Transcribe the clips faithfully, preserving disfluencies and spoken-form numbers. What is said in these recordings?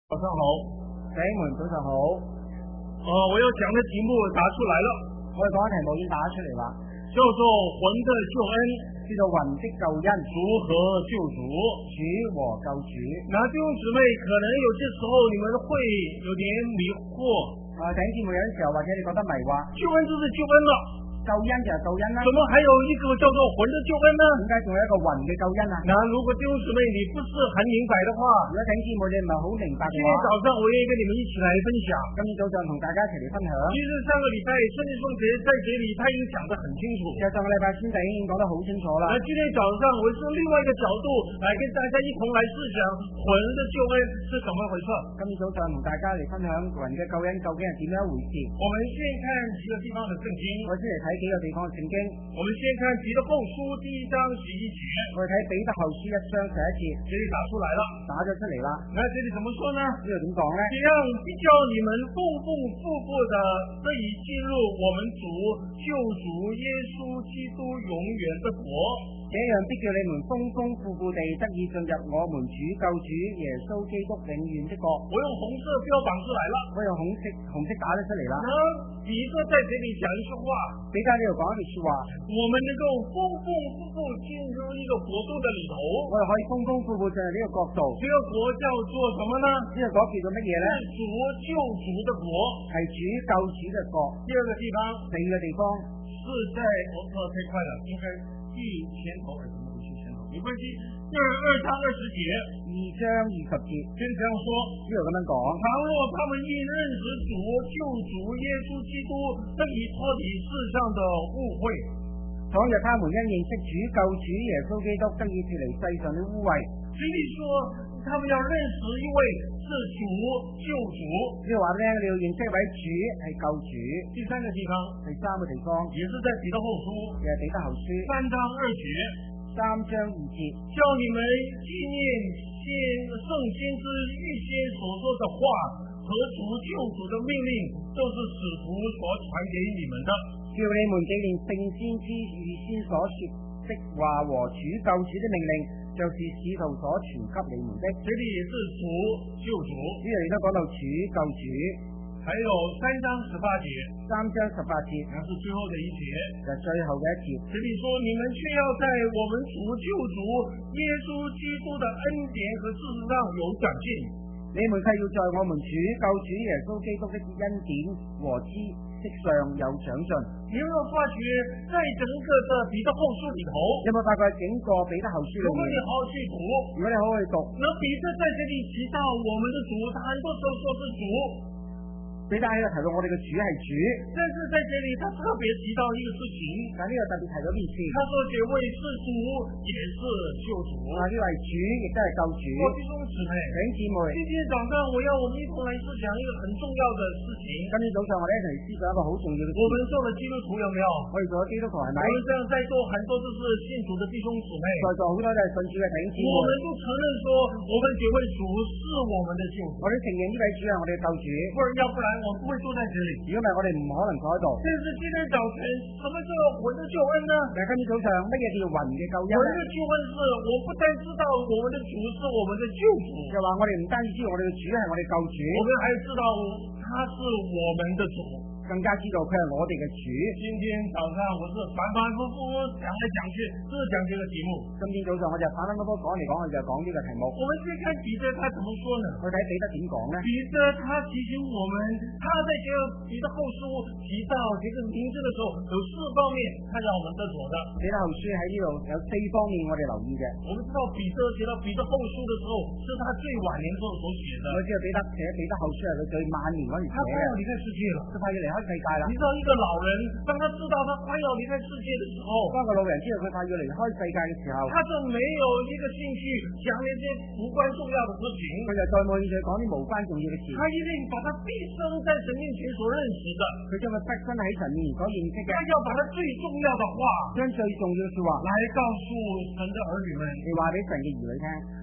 早上好， 弟兄們早上好。 呃，我要講的題目答出來了， 我哋講嘅題目已經打出嚟啦， 叫做魂的救恩， 叫做魂的救恩， 主和救主。 主和救主。 那弟兄姊妹，可能有些時候你們會有點迷惑， 啊，弟兄姊妹有啲時候或者你覺得迷惑， 救恩就是救恩了， 救恩就係救恩啦， 怎麼還有一個叫做魂的救恩呢？ 點解仲有一個魂嘅救恩啊？ 那如果弟兄姊妹你不是很明白的話， 如果弟兄姊妹你唔係好明白嘅話， 今天早上我也跟你們一起來分享。 今天早上同大家一齊嚟分享。 其實上個禮拜聖經頌節在這裡他已經講得很清楚。 其實上個禮拜先弟已經講得好清楚啦。 那今天早上我是另外一個角度來跟大家一同來思想魂的救恩是怎麼回事。 今天早上同大家嚟分享魂嘅救恩究竟係點樣一回事。 我們先看幾個地方的聖經。 我先嚟睇幾個地方嘅聖經。 我們先看彼得後書第一章十一節。 我哋睇彼得後書一章十一節， 這裡打出來了， 打咗出嚟啦。 那這裡怎麼說呢？ 呢度點講呢？ 這樣必叫你們豐豐富富的得以進入我們主救主耶穌基督永遠的國。 這樣必叫你們豐豐富富地得以進入我們主救主耶穌基督永遠的國。 我用紅色標榜出來了， 我用紅色紅色打咗出嚟啦。 那彼得在這裡講一句話， 彼得呢度講一句說話， 我們能夠豐豐富富進入一個國度的裡頭， 我哋可以豐豐富富進入呢個國度。 這個國叫做什麼呢？ 呢個國叫做乜嘢呢？ 是主救主的國。 係主救主嘅國。 第二個地方， 第二個地方是在我說太快了，應該第前頭還是什麼不是前頭？沒關係。第二二章二十節， 二章二十節先這樣說， 呢度咁樣講。 倘若他們因認識主救主耶穌基督得以脫離世上的污穢， 倘若他們因認識主救主耶穌基督得以脫離世上的污穢， 所以說他們要認識一位是主救主。 呢個話咧，你要認識一位主係救主。 第三個地方， 第三個地方也是在彼得後書， 嘅彼得後書三章二節， 三章二節， 叫你們紀念先聖先知預先所說的話和主救主的命令，都是使徒所傳給你們的。 叫你們紀念聖先知預先所說的話和主救主的命令，就是使徒所傳給你們的。 這裡也是主救主。 呢度亦都講到主救主。 還有三章十八節， 三章十八節， 那是最後的一節， 就最後嘅一節。 這裡說你們卻要在我們主救主耶穌基督的恩典和知識上有長進。 你們卻要在我們主救主耶穌基督的恩典和知識上有長進。 你有沒有發覺，在整個的彼得後書裡頭， 有冇發覺整個彼得後書裏面？ 如果你好好去讀， 如果你好好去讀， 那彼得在這裡提到我們的主，他很多時候說是主。 彼得喺度提到我哋嘅主係主， 但是在這裡他特別提到一個事情， 但呢個特別提到件事， 他說這位是主也是救主。 啊，呢位主亦都係救主。 我弟兄姊妹， 弟兄姊妹， 今天早上我要我們一同來思想一個很重要的事情。 今天早上我哋一齊思想一個好重要嘅事。 我們做了基督徒有沒有？ 我哋做咗基督徒係咪？ 我們這樣在座很多都是信主的弟兄姊妹， 在座好多都係信主嘅弟兄姊妹。 我們都承認說，我們這位主是我們的救主。 我哋承認呢位主係我哋嘅救主。 不然要不然我們不會坐在這裡。 如果唔係，我哋唔可能坐喺度。 但是今天早晨，什麼叫魂的救恩呢？ 但係今天早上乜嘢叫魂嘅救恩？ 魂的救恩是我不單知道我們的主是我們的救主， 就話我哋唔單止知道我哋嘅主係我哋救主， 我們還知道他是我們的主， 更加知道佢係我哋嘅主。 今天早上我是反反复复講來講去，就是講這個題目。 今天早上我就反反复复講嚟講去就講呢個題目。 我們先看彼得他怎麼說呢？ 我睇彼得點講呢？ 彼得他提醒我們，他在這個彼得後書提到這個名字的時候，有四方面他讓我們得着的。 彼得後書喺呢度有四方面我哋留意嘅。 我們知道彼得寫到彼得後書的時候，是他最晚年時候所寫的。 我知道彼得寫彼得後書係佢最晚年嗰陣寫他快要離開世界了， 佢快要離開世界啦。 你知道一個老人，當他知道他快要離開世界的時候， 當個老人知道佢快要離開世界嘅時候， 他就沒有一個興趣講那些無關重要的事情， 佢就再冇興趣講啲無關重要嘅事。 他一定把他畢生在神面前所認識的， 佢將佢畢生喺神面前所認識嘅， 他要把他最重要的話， 將最重要嘅說話來告訴神的兒女們。 你話俾神嘅兒女聽。 這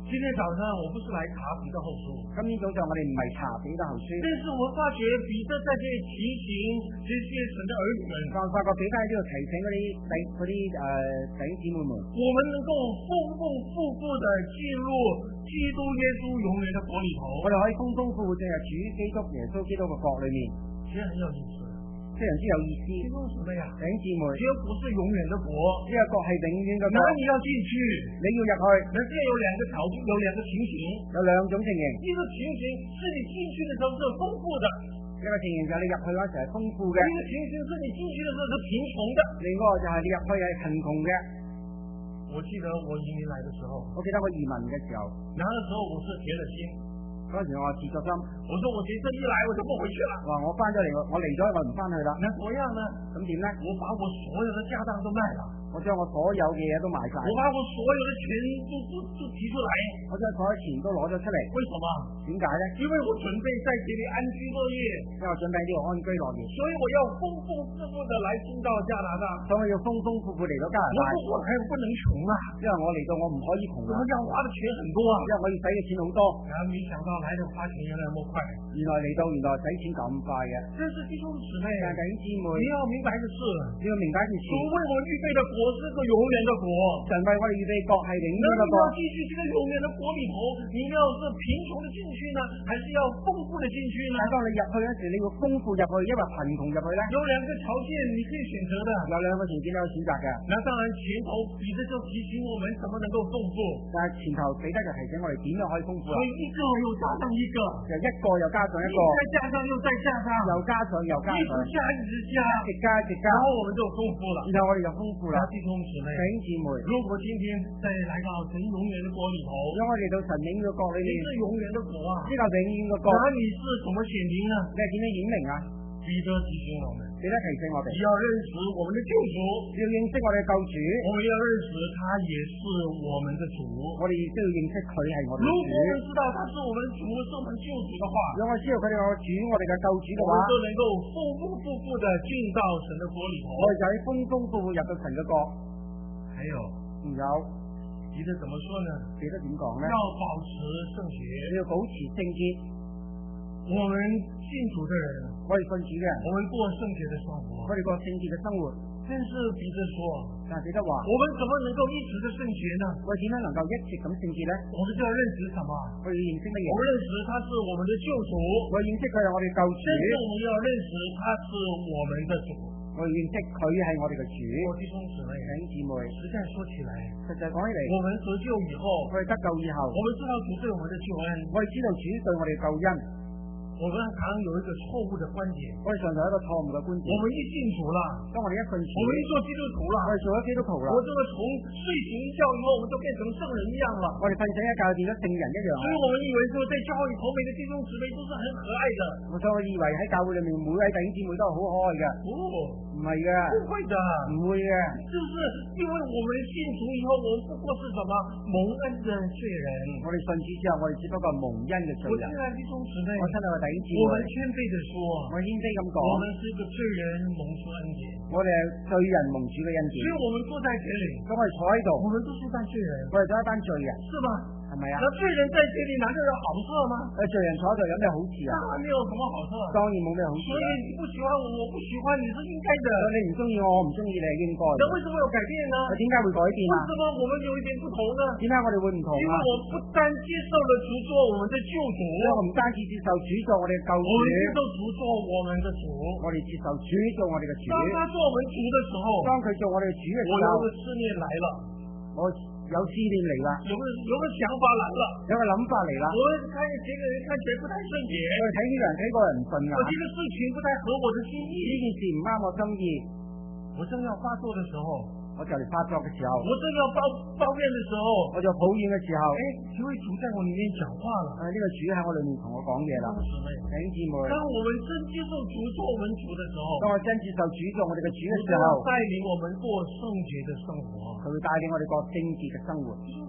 今天早上我不是来查彼得后书， 今天早上我哋唔係查彼得後書， 但是我发觉彼得在这里提醒这些神的儿女们， 我發覺彼得喺呢度提醒嗰啲弟嗰啲誒弟兄姊妹們， 我们能够丰丰富富的进入基督耶稣永远的国里头， 我哋可以豐豐富富進入主基督耶穌基督嘅國裏面， 其實很有意思， 非常之有意思。 弟兄姊妹呀， 弟兄姊妹， 这个国是永远的国， 呢個國係永遠嘅國， 那你要进去， 你要入去， 那这有两个条件，有两个情形， 有兩種情形， 一个情形是你进去的时候是丰富的， 一個情形就係你入去嗰時係豐富嘅， 一个情形是你进去的时候是贫穷的。 另外就係你入去係貧窮嘅。 我記得我移民來的時候， 我記得我移民嘅時候， 那個時候我是鐵了心， 嗰時我自作心， 我說我這次一來我就不回去了。 話我翻咗嚟，我嚟咗我唔翻去啦。 那怎麼樣呢？ 咁點呢？ 我把我所有的家當都賣了， 我將我所有嘅嘢都賣晒， 我把我所有的錢都都都提出來， 我將所有錢都攞咗出嚟。 為什麼？ 點解呢？ 因為我準備在這裏安居樂業， 因為我準備呢度安居樂業， 所以我要豐豐富富的來進到加拿大， 所以我要豐豐富富嚟到加拿大。 我說我還不能窮啊， 因為我嚟到我唔可以窮啊， 我要花的錢很多啊， 因為我要使嘅錢好多。 然後沒想到來的花錢原來那麼快， 原來嚟到原來使錢咁快嘅。 這是弟兄姊妹， 弟兄姊妹， 你要明白的是， 你要明白一件事， 主為我預備的國是個永遠的國。 神為我哋預備國係永遠嘅國。 那你要進去這個永遠的國裏頭，你要是貧窮的進去呢，還是要豐富的進去呢？ 當你入去嗰時，你要豐富入去，因為貧窮入去呢？ 有兩個條件你可以選擇的。 有兩個條件你可以選擇嘅。 那當然前頭彼得就提醒我們怎麼能夠豐富。 但係前頭彼得就提醒我哋點樣可以豐富啊？ 所以一個又加上一個， 就一個又加上一個， 再加上又再加上， 又加上又加上， 一直加一直加， 一直加一直加， 然後我們就豐富了。 然後我哋就豐富啦。 弟兄姊妹， 弟兄姊妹， 如果今天再來到神永遠的國裏頭， 如果我哋到神永嘅國裏面， 你是永遠的國啊， 呢個永遠嘅國， 那你是怎麼顯明呢？ 你係點樣顯明啊？ 彼得提醒我們， 彼得提醒我哋， 要認識我們的救主， 要認識我哋嘅救主， 我們要認識他也是我們的主。 我哋亦都要認識佢係我哋如嘅主。 果我們知道他是我們主，是我們救主的話， 如果我知道佢哋係我主，我哋嘅救主嘅話， 我們就能夠豐豐富富的進到神的國裏頭。 我哋就喺豐豐富富入到神嘅國。 還有， 仲有， 彼得怎麼說呢？ 彼得點講呢？ 要保持聖潔， 你要保持聖潔。 我們信主的人， 我哋信主嘅人， 我們過聖潔的生活， 我哋過聖潔嘅生活。 但是彼得說， 但係彼得話， 我們怎麼能夠一直的聖潔呢？ 我哋點樣能夠一直咁聖潔呢？ 我們就要認識什麼？ 我哋要認識乜嘢？ 我們認識他是我們的救主， 我哋認識佢係我哋救主。 但是我們要認識他是我們的主。 我哋認識佢係我哋嘅主。 我弟兄姊妹， 弟兄姊妹， 實在說起來， 實際講起嚟， 我們得救以後， 我哋得救以後， 我們知道主對我們的救恩， 我哋知道主對我哋救恩。 我們常有一個錯誤的觀點， 我哋常常有一個錯誤嘅觀點。 我們一信主了， 當我哋一信主， 我們一做基督徒了， 我哋做咗基督徒啦， 我這個從睡醒一覺以後，我們就變成聖人一樣了。 我哋瞓醒一覺變咗聖人一樣。 所以我們以為說在教會裏頭每個弟兄姊妹都是很可愛的， 我所以以為喺教會裏面每位弟兄姊妹都係好可愛嘅。 哦， 唔係嘅， 不會的， 唔會嘅。 就是因為我們信主以後，我們不過是什麼蒙恩的罪人。 我哋信主之後，我哋只不過蒙恩嘅罪人。 我親愛的弟兄姊妹， 我親愛嘅弟兄姊妹， 我們謙卑地說， 我謙卑咁講， 我們是一個罪人蒙出恩典， 我哋係罪人蒙主嘅恩典。 所以我們坐在這裏， 咁我哋坐喺度， 我們都是班罪人， 我哋都係一班罪人， 是吧？ 係咪啊？ 那罪人在這裏難道有好處嗎？ 誒，罪人坐喺度有咩好處啊？ 當然沒有什麼好處， 當然冇咩好處。 所以你不喜歡我，我不喜歡你是應該的。 你唔中意我，我唔中意你係應該嘅。 那為什麼有改變呢？ 點解會改變啊？ 為什麼我們有一點不同呢？ 點解我哋會唔同啊？ 因為我不單接受了主做我們的救主， 因為我唔單止接受主做我哋嘅救主， 我們接受主做我們的主， 我哋接受主做我哋嘅主。 當他做我們主的時候， 當佢做我哋嘅主嘅時候， 我有個思念來了， 我有思念嚟啦， 有個有個想法來了， 有個諗法嚟啦。 我看這個人看起來不太順眼， 我哋睇呢個人睇個人唔順眼， 我這個事情不太合我的心意， 呢件事唔啱我心意。 我正要發作的時候， 我就嚟發作嘅時候， 我正要抱抱怨的時候， 我就抱怨嘅時候， 哎，這位主在我裏面講話了， 誒，呢個主喺我裏面同我講嘢啦。弟兄姊妹， 當我們真接受主做我們主的時候， 當我真接受主做我哋嘅主嘅時候， 帶領我們過聖潔的生活， 佢會帶領我哋過聖潔嘅生活。 弟兄姊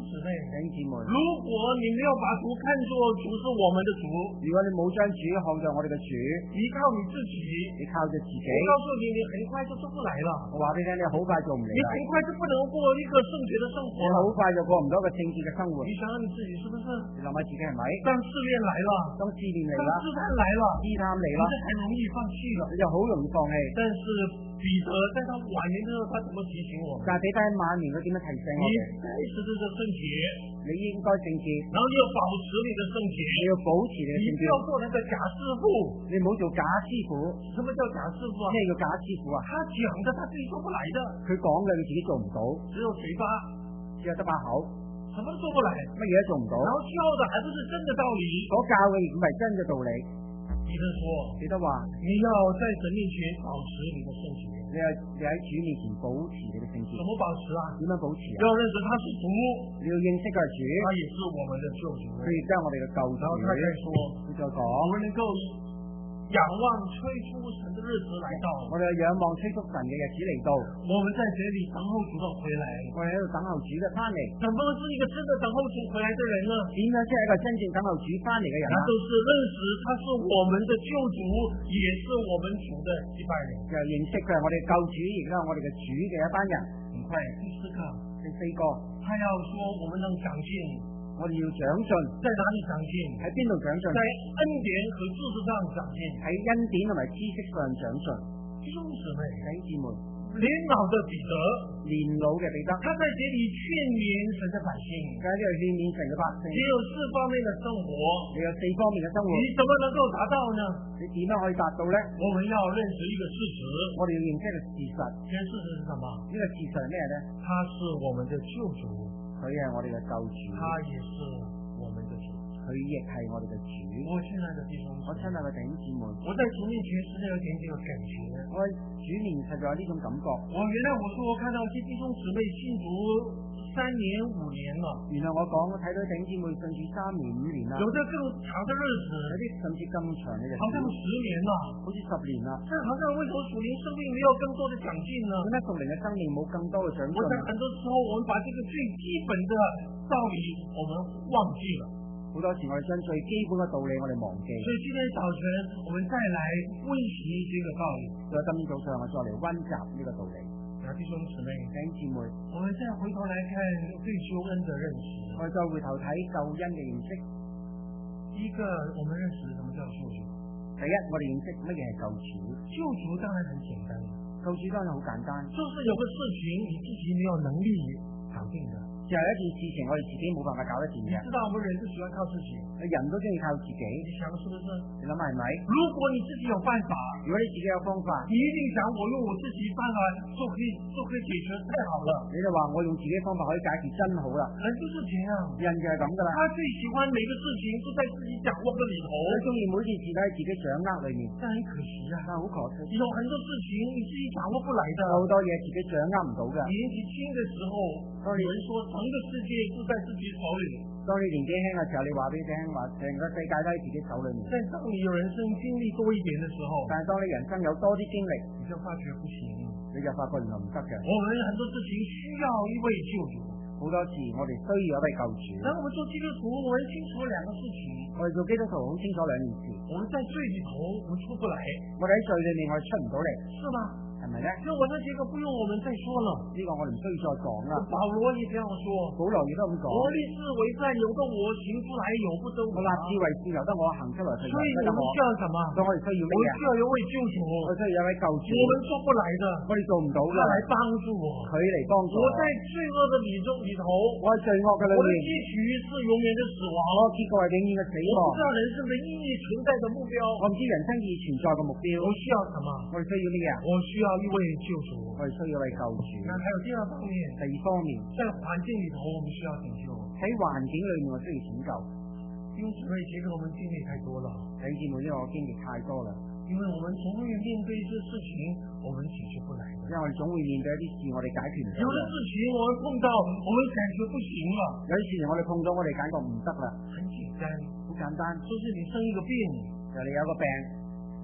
姊妹， 弟兄姊妹， 如果你没有把主看作主是我们的主， 如果你冇將主看作我哋嘅主， 依靠你自己， 你靠着自己， 我告訴你，你很快就做不來了。 我話俾你聽，你好快做唔嚟啦， 你很快就不能過一個聖潔的生活你好快就過唔到一個聖潔嘅生活。 你想想你自己是不是？ 你諗下自己係咪？ 當試煉來了， 當試煉嚟啦， 當試探來了， 試探嚟你啦， 就很容易放棄了。 你就好容易放棄。 但是彼得在他晚年的時候，他怎麼提醒我們？ 但係彼得喺晚年佢點樣提醒我你哋？ 該持這個聖潔， 你應該聖潔， 然後你要保持你的聖潔， 你要保持你嘅聖潔， 你不要做那個假師傅。 你唔好做假師傅。 什麼叫假師傅啊？ 咩叫假師傅啊？ 他講的他自己做不來的， 佢講嘅佢自己做唔到， 只有嘴巴， 只有得把口， 什麼都做不來， 乜嘢都做唔到。 然後教的還不是真的道理。 所教嘅亦唔係真嘅道理。 彼得說， 彼得話： 你要在神面前保持你的聖潔。 你係你喺主面前保持你嘅聖潔。 怎麼保持啊？ 點樣保持啊？ 要認識他是主， 你要認識佢係主， 他也是我們的救主。 佢亦都係我哋嘅救主。 然後他再說， 佢再講， 我們能夠仰望催出神的日子來到， 我哋仰望催促神嘅日子嚟到， 我們在這裏等候主的回來。 我哋喺度等候主嘅翻嚟。 怎麼是一個真的等候主回來的人呢？ 點樣先係一個真正等候主翻嚟嘅人那啊？ 就是認識他是我們的救主，也是我們主的一班人。 就係認識佢係我哋救主，亦都係我哋嘅主嘅一班人。 很快，第四個， 第四個， 他要說我們能長進， 我哋要長進， 在哪裏長進？ 喺邊度長進？ 在恩典和知識上長進。 喺恩典同埋知識上長進。 弟兄姊妹， 弟兄姊妹， 年老的彼得， 年老嘅彼得， 他在這裏勸勉神的百姓， 佢喺呢度勸勉神嘅百姓。 也有四方面的生活， 你有四方面嘅生活， 你怎麼能夠達到呢？ 你點樣可以達到呢？ 我們要認識一個事實， 我哋要認識一個事實。 這個事實是什麼？ 呢個事實係咩呢？ 他是我們的救主， 佢係我哋嘅救主， 他也是我們的主。 佢亦係我哋嘅主。 我親愛的弟兄， 我親愛嘅弟兄姊妹， 我在主面前實在有點這個感覺。 我喺主面實在有呢種感覺。 我原來我說我看到一些弟兄姊妹信主三年五年了， 原來我講我睇到弟兄姊妹信主三年五年啦， 有的更長的日子， 有啲甚至更長嘅日子， 好像十年了， 好似十年啦。 但好像為什麼屬靈生命沒有更多的長進呢？ 點解屬靈嘅生命冇更多嘅長進？ 我想很多時候我們把這個最基本的道理我們忘記了。 好多時我哋將最基本嘅道理我哋忘記。 所以今天早晨我們再來溫習這個道理。 所以今天早上我再嚟溫習呢個道理。 弟兄姊妹， 弟兄姊妹， 我們再回頭來看對救恩的認識。 我哋再回頭睇救恩嘅認識。 第一個，我們認識什麼叫救主。 第一，我哋認識乜嘢係救主。 救主當然很簡單， 救主當然好簡單， 就是有個事情你自己沒有能力搞定的。 就係一件事情我哋自己冇辦法搞得掂嘅。 你知道我們人都喜歡靠自己， 人都中意靠自己。 你想是不是？ 你諗下係咪？ 如果你自己有辦法， 如果你自己有方法， 你一定想我用我自己辦法就可以就可以解決，太好了。 你就話我用自己方法可以解決，真好啦。 人就是這樣， 人就係咁噶啦。 他最喜歡每個事情都在自己掌握嘅裏頭， 佢中意每件事都喺自己掌握裏面。 但很可惜啊， 但好可惜， 有很多事情你自己掌握不來的， 好多嘢自己掌握唔到噶。 年紀輕的時候，有人說整個世界都在自己手裏。 當你年紀輕嘅時候，你話俾你聽話，成個世界都喺自己手裏面。 但當你有人生經歷多一點的時候， 但係當你人生有多啲經歷， 你就發覺不行， 你就發覺原來唔得嘅。 我們很多事情需要一位救主， 好多時我哋需要一位救主。 然後我們做基督徒，我們清楚兩個事情。 我哋做基督徒好清楚兩件事。 我們在罪裏頭，我們出不來。 我哋喺罪裏面，我哋出唔到嚟， 是嗎？ 係咪咧？ 所以我這些個不用我們再說了， 呢個我哋唔需要再講啦。 保羅也這樣說， 保羅亦都咁講。 我立志為善，由得我行出來，由不得我。 我立志為善，由得我行出來， 所以我們需要什麼？ 所以我哋需要咩嘢？ 我需要一位救主， 我需要有一位救主。 我們做不來的， 我哋做唔到嘅， 他來幫助我， 佢嚟幫助我。 我在罪惡的裏中裏頭， 我喺罪惡嘅裏我的面， 結局是永遠的死亡。 我結果係永遠嘅死亡。 我不知道人生的意義存在的目標， 我唔知人生意義存在嘅目標。 我需要什麼？ 我哋需要咩嘢？ 我需要一位救主。 我哋需要一位救主。 那還有第二方面， 第二方面， 在環境裏頭我們需要拯救。 喺環境裏面我需要拯救。 因為其實我們經歷太多了， 弟兄姊妹，因為我經歷太多啦。 因為我們總會面對一些事情，我們解決不來的。 因為我哋總會面對一啲事，我哋解決唔到。 有的事情我們碰到，我們感覺不行了。 有啲事情我哋碰到，我哋感覺唔得啦。 很簡單， 好簡單， 就是你生一個病， 就你有個病，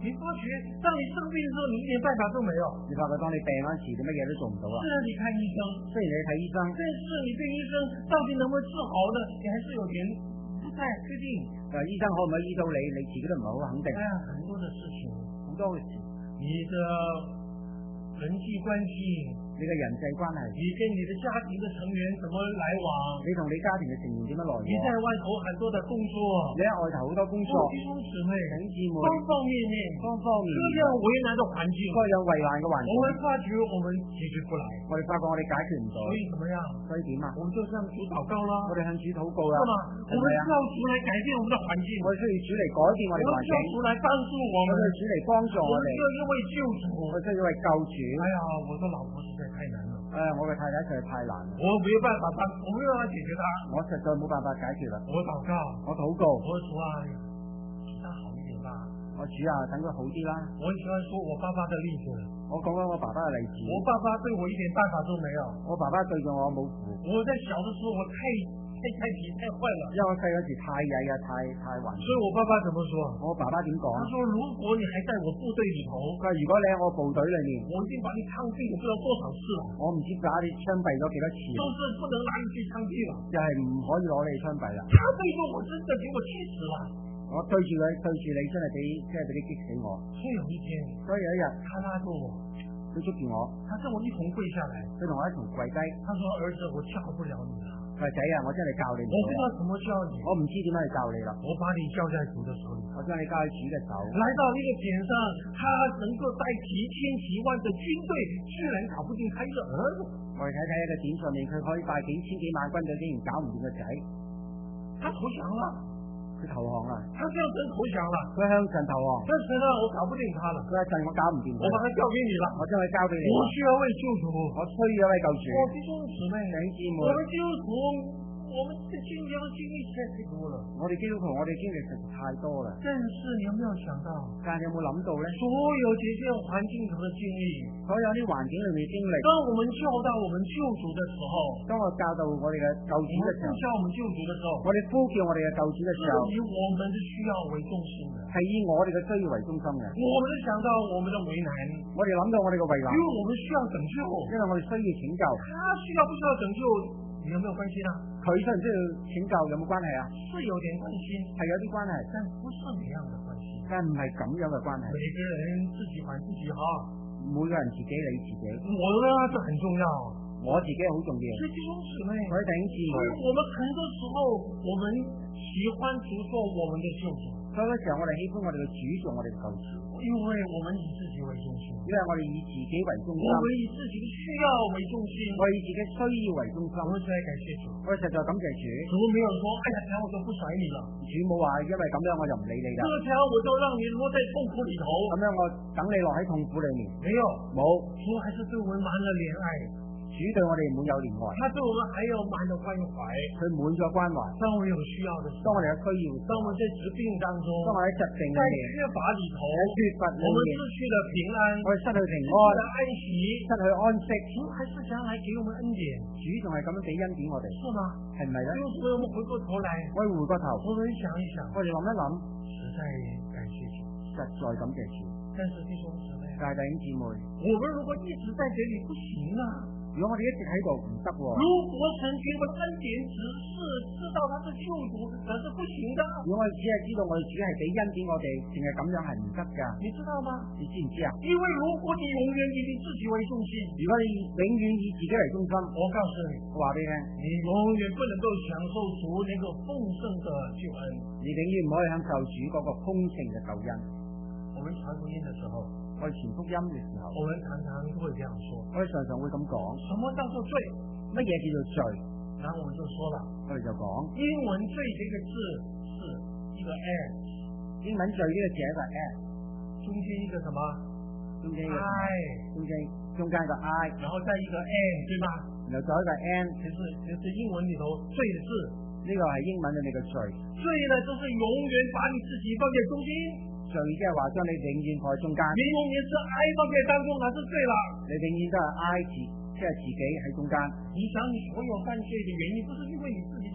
你发觉当你生病的时候，你一点办法都没有。 你發覺當你病嗰陣時，你乜嘢都做唔到啊。 虽然你看醫生， 雖然你睇醫生， 但是你對醫生到底能不能治好呢？你還是有點不太確定。 誒，醫生可唔可以醫到你？你自己都唔係好肯定。 哎呀，很多的事情， 好多嘅事， 你的人際關係。 你嘅人際關係， 你跟你的家庭的成員怎麼來往？ 你同你家庭嘅成員點樣來往？ 你在外頭很多的工作， 你喺外頭好多工作， 弟兄姊妹， 弟兄姊妹， 方方面面， 方方面各樣為難的環境， 各樣為難嘅環境， 我們發覺我們解決不來， 我哋發覺我哋解決唔到， 所以怎麼樣？ 所以點啊？ 我們就向主禱告啦， 我哋向主禱告啦， 是嗎？我們需要主來改變我們的環境， 我哋需要主嚟改變我哋環境， 我們需要主來幫助我們， 我哋主嚟幫助我哋， 我們需要一位救主， 我需要一位救主。 哎呀，我的老婆實在太難了。 誒、呃，我嘅太太實在太難了， 我沒有辦法幫，我沒有辦法解決她。 我實在冇辦法解決啦。 我禱告， 我禱告， 我主啊，讓她好一點吧。 我主啊，等佢好啲啦。 我喜歡說我爸爸的例子， 我講緊我爸爸嘅例子。 我爸爸對我一點辦法都沒有。 我爸爸對住我冇符。 我在小的時候我太太太皮太壞了， 因為我細嗰時太曳啊，太太頑。 所以我爸爸怎麼說？ 我爸爸點講？ 他說如果你還在我部隊裏頭， 佢話如果你喺我部隊裏面， 我已經把你槍斃了不知道多少次了。 我唔知把你槍斃咗幾多次。 都是不能拿你去槍斃了， 就係唔可以攞你槍斃啦。 他對着我真的給我氣死了。 我對住佢對住你真係俾真係俾你激死我。 所以有一天， 所以有一日， 他拉住我， 佢捉住我， 他跟我一同跪下來， 佢同我一同跪低。 他說：兒子，我教不了你了。 佢話仔啊，我真係教你唔到。 我不知道怎麼教你， 我唔知點樣去教你啦。 我把你交在主的手裏。 我將你交喺主嘅手。 來到那個點上，他能夠帶幾千幾萬的軍隊，居然搞不定他一個兒子。 我哋睇睇一個點上面，佢可以帶幾千幾萬軍隊，竟然搞唔掂個仔。 他投降了， 佢投降啦。 他向神投降了， 佢向神投降。 但是呢，我搞不定他了。 佢話神，我搞唔掂佢。 我把他交給你了， 我將佢交俾你。 我需要位救主， 我需要位救主。 我弟兄姊妹， 弟兄姊妹， 我們基督徒，我們的經歷經歷太多了。 我哋基督徒，我哋經歷實在太多啦。 但是你有沒有想到？ 但係你有冇諗到咧？ 所有這些環境頭的經歷， 所有啲環境裏面經歷。 當我們叫到我們救主的時候， 當我教到我哋嘅救主嘅時候， 叫我們救主的時候， 我哋呼叫我哋嘅救主嘅時候， 是以我們的需要為中心的， 係以我哋嘅需要為中心嘅。 我們想到我們的為難， 我哋諗到我哋嘅為難， 因為我們需要拯救， 因為我哋需要拯救。 他需要不需要拯救，你有沒有關係呢？ 佢需唔需要拯救有冇關係啊？ 是有點關係， 係有啲關係， 但不是那樣的關係， 但唔係咁樣嘅關係。 每個人自己管自己哈， 每個人自己理自己。 我呢，這很重要， 我自己好重要。 所以弟兄姊妹， 我哋弟兄姊妹， 我們很多時候我們喜歡主做我們的救主， 所以嗰時候我哋喜歡我哋嘅主做我哋嘅救主， 因為我們以自己為中心， 因為我哋以自己為中心， 我們以自己的需要為中心， 我以自己需要為中心。 我們實在感謝主， 我哋實在感謝主。 主沒有說，哎呀，這樣我就不甩你了。 主冇話，因為咁樣我就唔理你啦。 這條我就讓你落在痛苦裏頭， 咁樣我等你落喺痛苦裏面。 沒有， 冇。 主還是對我們滿了憐愛， 主對我哋滿有憐愛， 他對我們還有滿了關懷， 佢滿咗關懷。 當我們有需要的時候， 當我哋有需要， 當我們在疾病當中， 當我哋喺疾病裏在面， 缺乏裏頭， 喺缺乏裏我們面， 失去了平安， 我哋失去平安， 失去了安息， 失去安息。 主還是想來給我們恩典， 主仲係咁樣俾恩典我哋， 是嗎？ 係唔係咧？ 所以我們回過頭來， 我哋回過頭， 我們想一想， 我哋諗一諗， 實在感謝主， 實在感謝主。 但是弟兄姊妹， 但係弟兄姊妹， 我們如果一直在這裏不行啊。 如果我哋一直喺度唔得喎， 如果神給我們恩典，只是知道他是救主，那是不行的。 如果我哋只係知道我哋主係俾恩典我哋，淨係咁樣係唔得噶。 你知道嗎？ 你知唔知啊？ 因為如果你永遠以你自己為中心， 如果你永遠以自己為中心， 我告訴你， 我話俾你聽， 你永遠不能夠享受主那個豐盛的救恩。 你永遠唔可以享受主嗰個豐盛嘅救恩。 我們傳福音的時候， 我哋傳福音嘅時候， 我們常常會這樣說， 我哋常常會咁講， 什麼叫做罪？ 乜嘢叫做罪？ 然後我們就說了， 我哋就講， 英文罪這個字是一個 and， 英文罪呢個字係一個 and， 中間一個什麼？ 中間一個 I， 中間中間一個 I， 然後再一個 and，對吧？ 然後再一個 and， 其實其實英文裏頭罪的字， 呢個係英文嘅呢個罪。 罪呢，就是永遠把你自己放在中心。 罪即係話將你永遠放喺中間。 你永遠是 I 放在當中，那是罪啦。 你永遠都係 I 自，即係自己喺中間。 你想你所有犯罪的原因，不是因為你自己做中心的，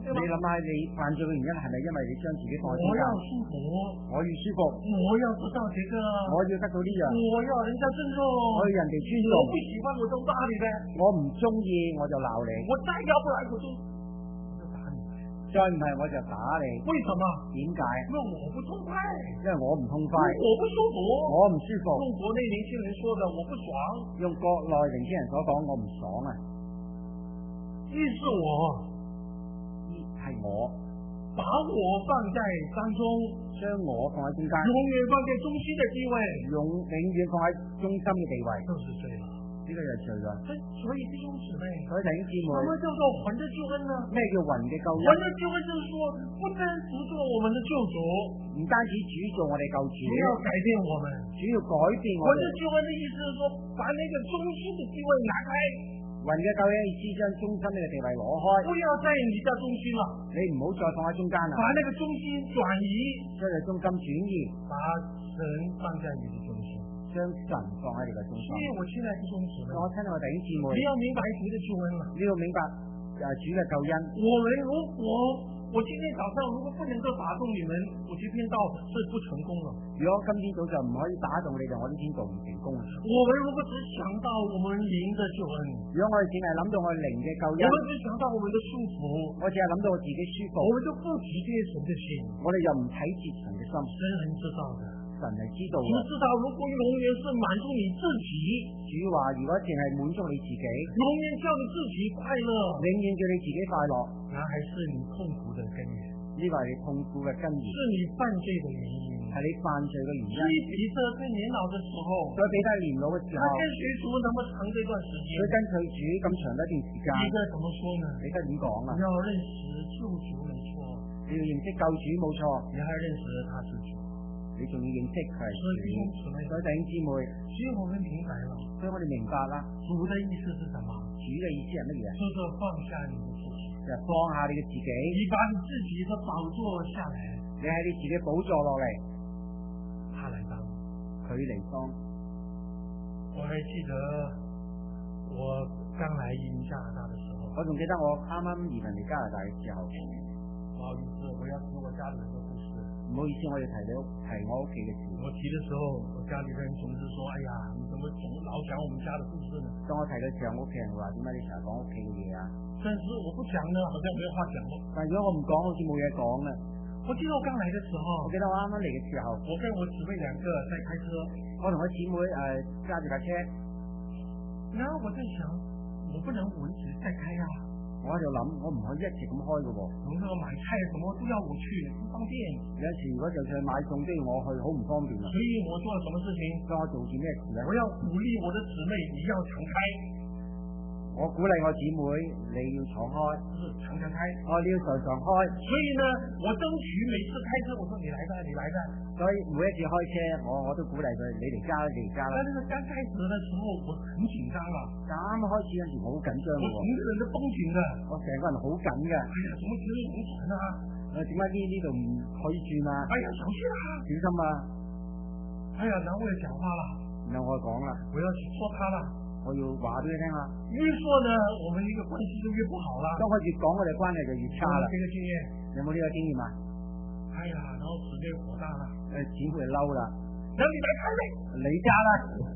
對吧？ 你諗下，你犯罪嘅原因係咪因為你將自己放喺中間？ 我要舒服， 我要舒服， 我要得到這個， 我要得到呢樣， 我要人家尊重， 我要人哋尊重。 我不喜歡我就打你嘅， 我唔中意我就鬧你， 我再要不來我就我就打你， 再唔係我就打你。 為什麼？ 點解？ 因為我不痛快， 因為我唔痛快， 我不舒服， 我唔舒服。 用國內年輕人說的，我不爽。 用國內年輕人所講，我唔爽啊！ 於是我係我把我放在當中， 將我放喺中間， 永遠放在中心的地位， 永永遠放喺中心嘅地位， 就是罪了。 呢個就係罪啦。 所以弟兄姊妹， 所以弟兄姊妹， 什麼叫做魂的救恩呢？ 咩叫魂嘅救恩？ 魂的救恩就是說，不單只做我們的救主， 唔單止主做我哋救主， 主要改變我們， 主要改變我哋。 魂的救恩的意思是說，把那個中心的地位拿開。 魂嘅救恩意思將中心呢個地位攞開， 不要在你的中心了， 你唔好再放喺中間啦。 把那個中心轉移， 將你中心轉移， 把神放在你的中心， 將神放喺你嘅中心。 所以我親愛的弟兄姊妹， 我親愛的弟兄姊妹， 你要明白主的救恩了， 你要明白誒主嘅救恩。 我們如果我今天早上如果不能夠打動你們，我這篇道是不成功了。 如果今天早上唔可以打動你哋，我呢篇道唔成功。 我們如果只想到我們靈的救恩， 如果我哋淨係諗到我靈嘅救恩， 我們只想到我們的舒服， 我淨係諗到我自己舒服， 我們就不體貼神的心， 我哋又唔體貼神嘅心。 神很知道的， 神係知道嘅。 主知道如果永遠是滿足你自己， 主話如果淨係滿足你自己， 永遠叫你自己快樂， 永遠叫你自己快樂， 那還是你痛苦的根源， 呢個係你痛苦嘅根源， 是你犯罪的原因， 係你犯罪嘅原因。 所以彼得在年老的時候， 所以彼得年老嘅時候， 他跟隨主那麼長這段時間， 佢跟隨主咁長一段時間， 彼得怎麼說呢？ 彼得點講啊？ 你要認識救主沒錯， 你要認識救主冇錯， 你還認識他是主， 你仲要認識佢係主。所以弟兄姊妹， 所以我們明白了， 所以我哋明白啦， 主的意思是什麼？ 主嘅意思係乜嘢？ 就是放下你的自己， 就係放下你嘅自己， 你把你自己的寶座下來， 你喺你自己寶座落嚟， 他來當， 佢嚟當。 我還記得我剛來移民加拿大的時候， 我仲記得我啱啱移民嚟加拿大嘅時候， 不好意思，我要提我家裏人的故事。 唔好意思，我要提你屋提我屋企嘅事。 我提的時候，我家裏人總是說：哎呀，你怎麼總老講我們家的故事呢？ 當我提嘅時候，我屋企人話：點解你成日講屋企嘅嘢啊？ 但是我不講呢，好像沒有話講了。 但係如果我唔講，好似冇嘢講啊。 我記得我剛來的時候， 我記得我啱啱嚟嘅時候， 我跟我姊妹兩個在開車， 我同我姊妹誒揸住架車， 然後我在想，我不能我一直在開啊， 我喺度諗，我唔可以一直咁開嘅喎。 如果買菜什麼都要我去，不方便。 有時如果就算買餸都要我去，好唔方便啊。 所以我做了什麼事情？ 所以我做件咩事咧？ 我要鼓勵我的姊妹，你要常開。 我鼓勵我姊妹，你要敞開， 就是常常開。 我你要常常開。 所以呢，我爭取每次開車，我說你來吧，你來吧。 所以每一次開車，我我都鼓勵佢，你嚟揸，你嚟揸啦。 但是剛開始的時候，我很緊張啦。 啱開始嗰時我好緊張嘅喎。 我整個人都繃緊嘅， 我成個人好緊嘅。 哎呀，怎麼覺得好喘啊？ 誒，點解呢呢度唔可以轉啊？ 哎呀，小心啊！ 小心啊！ 哎呀，然後我就講話啦， 然後我講啦， 我要去說他啦。 我要話俾佢聽啦。 越說呢，我們呢個關係就越不好啦。 當我越講，我哋關係就越差啦。 這個經驗有冇呢個經驗啊？ 哎呀，然後姊妹火大啦， 誒，姊妹嬲啦， 然後你來開嘞， 你揸啦。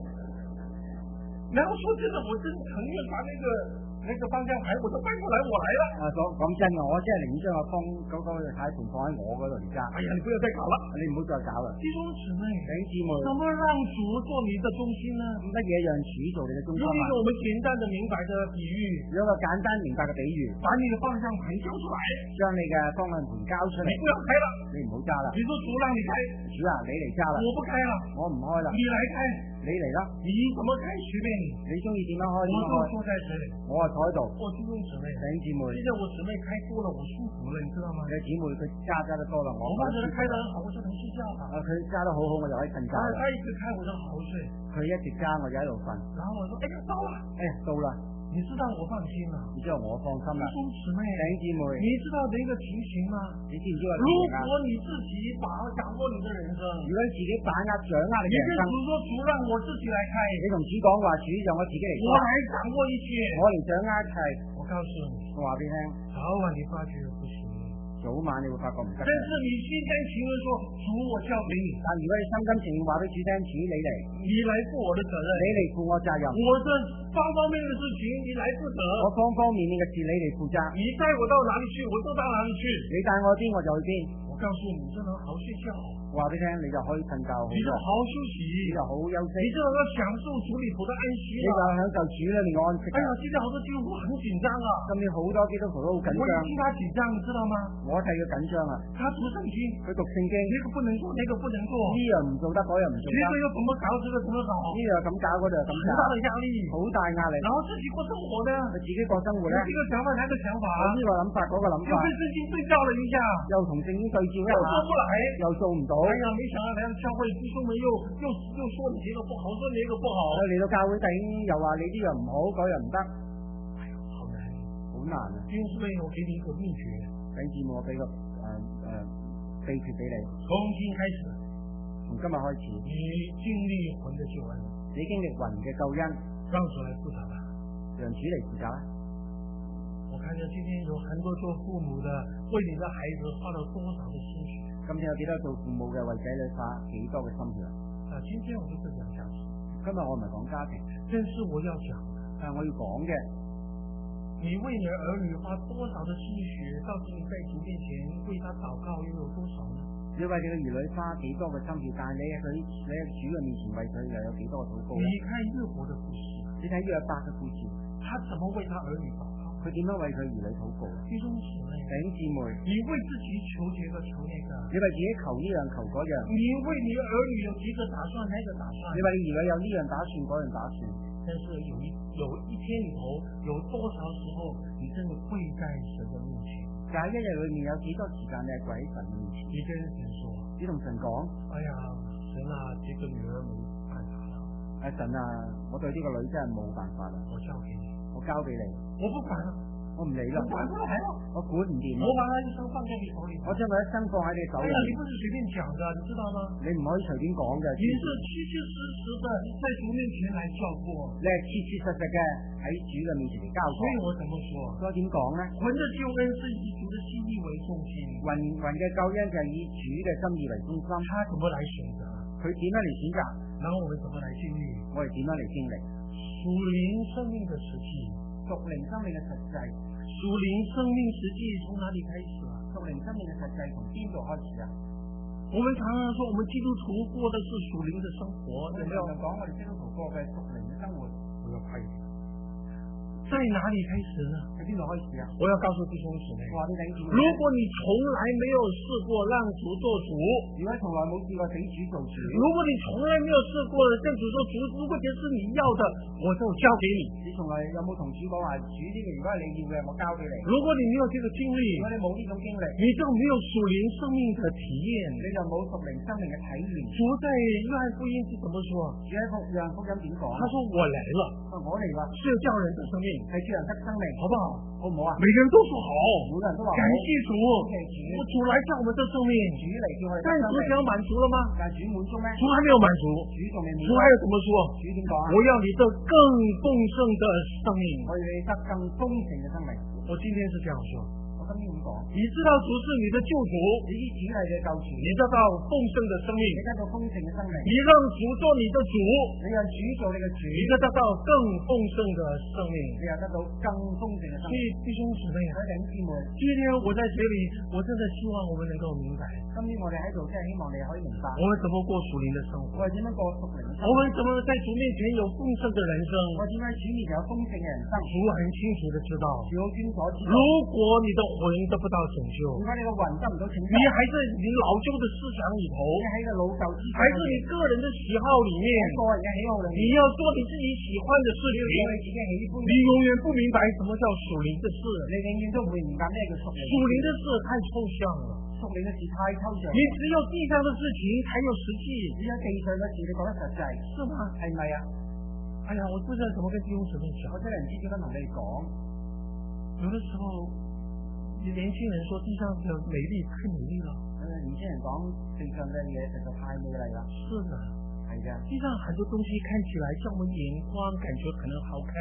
然後說真的，我真承認把那個那個方向盤我都搬過來，我來了。 啊，講講真嘅，我真係寧願將個方嗰個軚盤放喺我嗰度嚟揸。 哎呀，你不要再搞了， 你唔好再搞啦。 弟兄姊妹， 弟兄姊妹， 怎麼讓主做你的中心呢？ 乜嘢讓主做你嘅中心啊？ 用一個我們簡單的、明白的比喻， 用一個簡單明白嘅比喻， 把你的方向盤交出來， 將你嘅方向盤交出嚟。 你不要開了， 你唔好揸啦。 你說主讓你開， 主啊，你嚟揸啦。 我不開了， 我唔開啦。 你來開， 你嚟啦。 你怎麼開隨便你， 你中意點樣開點樣開。 我就坐在這裏， 我啊坐喺度。 我弟兄姊妹， 弟兄姊妹， 現在我姊妹開多了，我舒服了，你知道嗎？ 你姊妹佢揸揸得多啦，我我望着他開得很好，我就能睡覺了。 啊，佢揸得好好，我就可以瞓覺然後啦。 他一直開，我就好好睡。 佢一直揸，我就喺度瞓。 然後我說：哎呀，到了！ 哎呀，到啦！ 你知道我放心了， 然之後我放心啦。 弟兄姊妹， 弟兄姊妹， 你知道這個情形嗎？ 你知唔知個情如形啊？ 果你自己把握掌握你的人生， 如果你自己把握掌握你你嘅人生， 跟主說：主讓我自己來開， 你同主講話，主讓我自己嚟我來掌握一切， 我嚟掌握一切。 我告訴你， 我話俾你聽， 早晚你發覺不行。 早晚你會發覺唔得。 但是你心甘情願說主我交給你， 但如果你心甘情願話俾主聽，主你嚟， 你來負我的責任， 你嚟負我責任， 我這方方面面的事情你來負責， 我方方面面嘅事你嚟負責， 你帶我到哪裏去我都到哪裏去， 你帶我去邊我就去邊。 我告訴你，就能好睡覺。 話俾你聽，你就可以瞓覺， 你就好好休息， 你就好好休息， 你就能夠享受主裏頭的安息你就享受主裏面嘅安息。 哎呀，今天好多基督徒很緊張啊！ 今年好多基督徒都好緊張。 我聽他緊張，你知道嗎？ 我睇佢緊張啊！ 他讀聖經， 佢讀聖經， 呢個不能做，那個不能做， 呢樣唔做得，嗰樣唔做得。 呢個要怎麼搞，這個怎麼搞？ 呢樣咁搞，嗰度咁搞。 好大的壓力， 好大壓力。 然後自己過生活呢？ 佢自己過生活呢？ 呢個想法，那個想法， 呢個諗法，嗰個諗法。 又跟聖經對照了一下， 又同聖經對照一下， 又做不來， 又做唔到。 哎呀，沒想到來到教會，弟兄們又又又說你這個不好，說你這個不好。 嚟到教會弟兄又話你呢樣唔好，嗰樣唔得。 哎呀，好難， 好難啊！ 弟兄姊妹，我給你一個秘訣。 弟兄姊妹，我俾個誒誒秘訣俾你。從今開始， 從今日開始， 你經歷魂的救恩， 你經歷魂嘅救恩， 讓主來負責吧， 讓主嚟負責。 我看見今天有很多做父母的為你的孩子花了多少的心血。 今天有幾多做父母嘅為仔女花幾多嘅心血啊，今天我就是講家庭。 今日我唔係講家庭， 但是我要講， 但係我要講嘅， 你為你兒女花多少的心血，到底你在主面前為他禱告又有多少呢？ 你為你嘅兒女花幾多嘅心血，但係你喺佢你喺主嘅面前為佢又有幾多嘅禱告？ 你看約伯的故事， 你睇約伯嘅故事， 他怎麼為他兒女禱告？ 佢點樣為佢兒女禱告？ 弟兄姊妹， 弟兄姊妹， 你為自己求這個求那個， 你為自己求呢樣求嗰樣， 你為你兒女有幾個打算，那個打算， 你為你兒女有呢樣打算嗰樣打算， 但是有一有一天裏頭有多少時候你真的跪在神的面前？ 但係一日裏面有幾多時間你係跪喺神嘅面前？ 你跟神說， 你同神講， 哎呀，神啊，這個女兒沒辦法了。 阿神啊，我對呢個女真係冇辦法啦， 我交給你， 我交俾你， 我不管了， 我唔理啦， 我管不來了， 我管唔掂， 我把他一生放在你手裏， 我將佢一生放喺你手裏。 哎呀，你不是隨便講的，你知道嗎？ 你唔可以隨便講嘅， 你是切切實實的在主面前來交過， 你係切切實實嘅喺主嘅面前嚟交過。 所以我怎麼說？ 所以點講呢？ 魂的救恩是以主的心意為中心， 魂魂嘅救恩就係以主嘅心意為中心。 他怎麼來選擇？ 佢點樣嚟選擇？ 然後我們怎麼來經歷？ 我哋點樣嚟經歷？ 屬靈生命的實際， 屬靈生命嘅實際。 屬靈生命實際從哪裡開始啊？ 屬靈生命嘅實際從邊度開始啊？ 我們常常說，我們基督徒過的是屬靈的生活， 有冇人講我哋基督徒過嘅屬靈嘅生活？ 我要快一點。在哪裡開始呢？ 喺邊度開始啊？ 我要告訴弟兄姊妹，如果你從來沒有試過讓主做主， 如果從來冇試過俾主做主， 如果你從來沒有試過跟主做主，如果這是你要的，我就交給你。 你從來有冇同主講話主呢個？如果係你要嘅，我交俾你。 如果你沒有這個經歷， 如果你冇呢種經歷， 你就沒有屬靈生命的體驗， 你就冇屬靈生命嘅體驗。 主在約翰福音是怎麼說？ 主喺約翰福音點講？ 他說我來了， 我嚟啦， 是要叫人得生命， 係叫人得生命， 好不好？ 好唔好啊？ 每個人都說好， 每個人都話感謝主，我主來叫我們得生命， 主嚟叫我哋。 但主想滿足了嗎？ 但主滿足咩？ 主還沒有滿足， 主仲未滿足。 主還要怎麼說？ 主點講啊？ 我要你得更豐盛的生命， 我要你得更豐盛嘅生命。 我今天是這樣說， 我今天咁講。 你知道主是你的救主， 你知主係你嘅救主， 你得到豐盛的生命， 你得到豐盛嘅生命。 你讓主做你的主， 你讓主做你嘅主， 你就得到更豐盛的生命， 你又得到更豐盛嘅生命。 所以弟兄姊妹， 弟兄姊妹， 今天我在這裏，我真的希望我們能夠明白， 今天我哋喺度真係希望你可以明白， 我們怎麼過屬靈的生活， 我哋點樣過屬靈嘅生活， 我們怎麼在主面前有豐盛的人生， 我點解主面前有豐盛嘅人生， 主很清楚的知道， 主好清楚知道。 如果你的魂得不到拯救， 如果你個魂得唔到拯救， 你還是你老舊的思想裏頭， 你喺個老舊思想， 還是你個人的喜好裏面， 個人嘅喜好裏面， 你要做你自己喜歡的事情， 你自己喜歡， 你永遠不明白什麼叫屬靈的事， 你永遠都唔會明白咩叫屬靈。 屬靈的事太抽象了， 屬靈嘅事太抽象， 你只有地上的事情才有實際， 只有地上嘅事你覺得實際， 是嗎？ 係咪啊？ 哎呀，我不知道怎麼跟弟兄姊妹講， 我真係唔知點樣同你講。 有的時候，年輕人說地上的美麗太美麗了， 誒，年輕人講地上嘅嘢實在太美麗啦。 是的， 係嘅。 地上很多東西看起來，叫我們眼光感覺可能好看。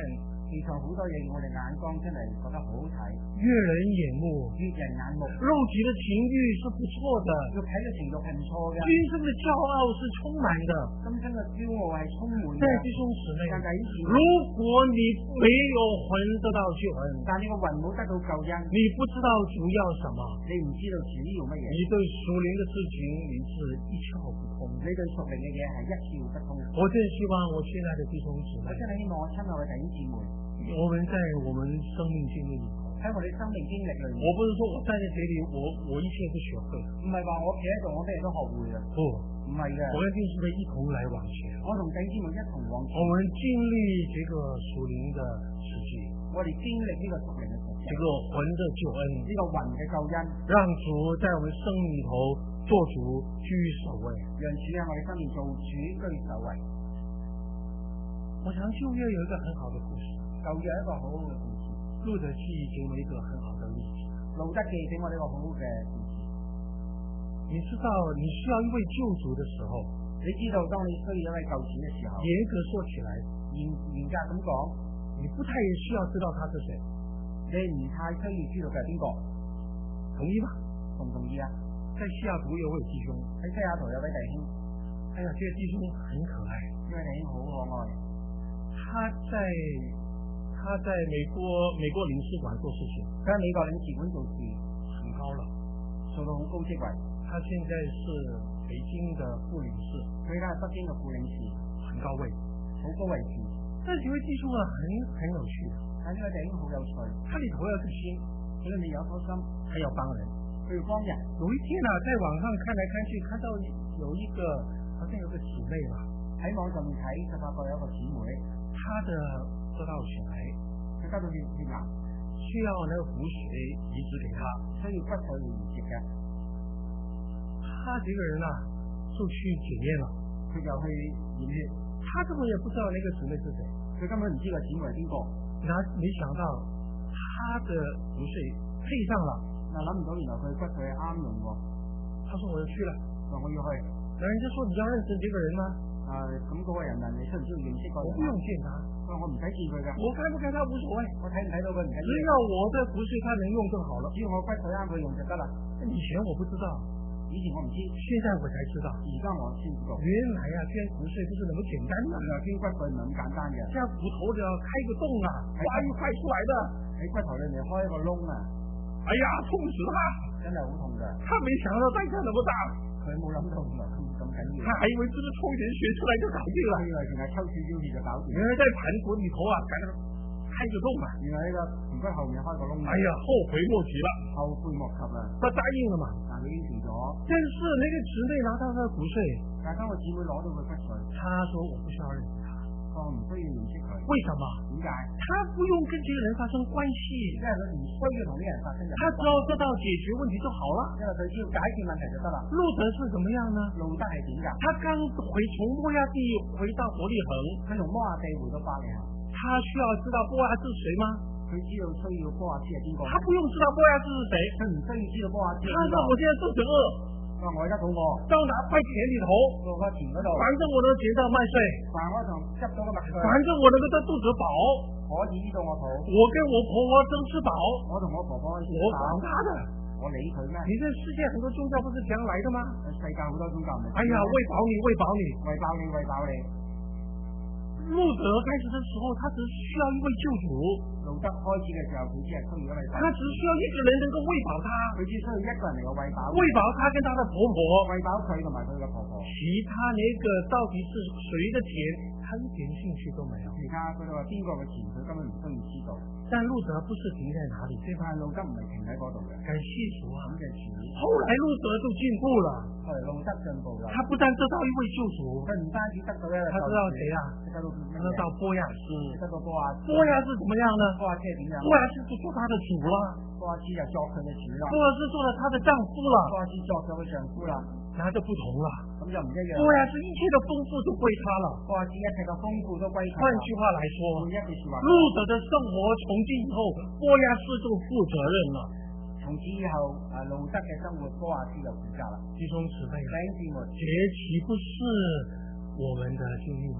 地上好多嘢，我哋眼光真係覺得好好睇， 悦人眼目， 悅人眼目。 肉體的情欲是不錯的， 肉體嘅情慾係唔錯嘅， 今生的驕傲是充滿的。 今生嘅驕傲係充滿嘅。 在弟兄姊妹， 但係以前， 如果你沒有魂得到救恩， 但你個魂冇得到救恩， 你不知道主要什麼， 你唔知道主要乜嘢， 你對屬靈的事情你是一竅不通， 你對屬靈嘅嘢係一竅不通。 我真希望我親愛的弟兄姊妹， 我真係希望我親愛嘅弟兄姊妹， 我們在我們生命經歷裏頭， 喺我哋生命經歷裏面， 我不是說我站在這裏，我我一切都學會了， 唔係話我企喺度我咩都學會啦， 不， 唔係嘅， 我跟弟兄姊妹一同來往前， 我同弟兄姊妹一同往前， 我們經歷這個屬靈的實際， 我哋經歷呢個屬靈嘅實際， 這個魂的救恩， 呢個魂嘅救恩， 讓主在我們生命裏頭做主居首位， 讓主喺我哋生命做主居首位。 我想舊約有一個很好的故事， 舊約一個好好嘅故事， 路得記給我們一個很好的例子。 路得記俾我哋一個好好嘅故事。 你知道你需要一位救主的時候， 你知道當你需要一位救主嘅時候， 嚴格說起來， 嚴嚴格咁講， 你不太需要知道他是誰， 你唔太需要知道佢係邊個， 同意嗎？ 同唔同意啊？ 在西雅圖有位弟兄， 喺西雅圖有位弟兄， 哎呀，這個弟兄很可愛， 呢位弟兄好可愛。 他在他在美國美國領事館做事情， 佢喺美國領事館做事， 很高了， 做到好高職位。 他現在是北京的副領事， 佢而家係北京嘅副領事， 很高位， 好高位置。 但這位弟兄啊，很很有趣的， 但呢位弟兄好有趣， 他裏頭有個心， 佢裏面有顆心， 他要幫人。 佢要幫人。 有一天啊，在網上看來看去，看到有一個好像有個姊妹吧， 喺網上面睇就發覺有一個姊妹， 她的得到血癌， 佢得到血血癌， 需要那個骨髓移植給她， 需要骨髓移植嘅。 他這個人啊，就去檢驗了， 佢就去驗血， 他根本也不知道那個姊妹是誰， 佢根本唔知個姊妹係邊個。 然後沒想到他的骨髓配上了， 嗱諗唔到原來佢骨髓係啱用喎。 他說我要去了， 話我要去。 那人家說你要認識這個人嗎？ 誒咁嗰個人問你需唔需要認識嗰個人？ 我不用見他， 我我唔使見佢㗎， 我該不該他無所謂， 我睇唔睇到佢唔緊只要， 要我的骨髓他能用就好了。 只要我骨髓啱佢用就得啦。 以前我不知道， 以前我唔知， 現在我才知道， 而家我先知道。 原來啊捐骨髓不是那麼簡單的， 原來捐骨髓唔係咁簡單嘅， 像骨頭就要開個洞啊，挖一塊出來的， 喺骨頭裏面開一個窿啊， 哎呀痛死他， 真係好痛㗎。 他沒想到代價那麼大， 佢冇諗到原來咁咁緊要， 他還以為只是抽點血出來就搞定了， 以為淨係抽少少血就搞掂。 原來在盤骨裏頭啊，給他開個洞啊， 原來呢個盤骨後面開個窿， 哎呀後悔莫及了， 後悔莫及啦。 他答應了嘛， 但佢應承咗， 但是那個姊妹拿到他的骨髓， 但係當個姊妹攞到佢骨髓， 他說我不需要認識他， 我唔需要認識佢。 為什麼？ 點解？ 他不用跟這個人發生關係， 因為佢唔需要同呢個人發生嘅， 他只要得到解決問題就好了。 因為佢只要解決問題就得啦。 路得是怎麼樣呢？ 路得係點㗎？ 他剛回從摩亞地回到伯利恆， 佢從摩亞地回到伯利恆， 他需要知道波亞是誰嗎？ 佢知道需要波亞斯係邊個？ 他不用知道波亞是誰， 佢唔需要知道波亞斯。 他說我現在肚子餓， 佢話我而家肚餓， 到哪塊田裏頭， 到個田嗰度， 反正我能撿到麥穗， 凡我同執到個麥穗， 反正我能夠得肚子飽， 可以醫到我肚。 我跟我婆婆爭吃飽， 我同我婆婆我管他的， 我理佢咩？ 你這世界很多宗教不是這樣來的嗎？ 世界好多宗教唔係。 哎呀，餵飽你，餵飽你， 餵飽你，餵飽你。 路得開始的時候，他只需要一位救主。 路得開始嘅時候，佢只係需要一位救主。 他只需要一個人能夠餵飽他， 佢只需要一個人嚟個餵飽。 餵飽他跟他的婆婆， 餵飽佢同埋佢嘅婆婆。 其他那個到底是誰的田，他一點興趣都沒有。 其他佢哋話邊個嘅田，佢根本唔需要知道。 但路得不是停在哪裡， 但係路得唔係停喺嗰度嘅。 感謝主啊！ 咁嘅主。 後來路得就進步了， 後來路得進步啦。 他不但得到一位救主， 佢唔單止得到一個， 他知道誰啊？ 得到他得到波亞斯， 得到波亞斯。 波亞斯怎麼樣呢？ 波亞斯係點樣？ 波亞斯就做他的主了， 波亞斯就作佢嘅主啦。 波亞斯做了他的丈夫了， 波亞斯作咗佢丈夫啦。 那就不同了， 咁就唔一樣。 波亞斯一切的豐富都歸他了， 波亞斯一切嘅豐富都歸他。 換句話來說， 換一句說話， 路得的生活從今以後，波亞斯就負責任了。 從此以後，啊路得嘅生活，波亞斯就負責啦。 弟兄姊妹， 弟兄姊妹， 這豈不是我們的經歷嗎？ 呢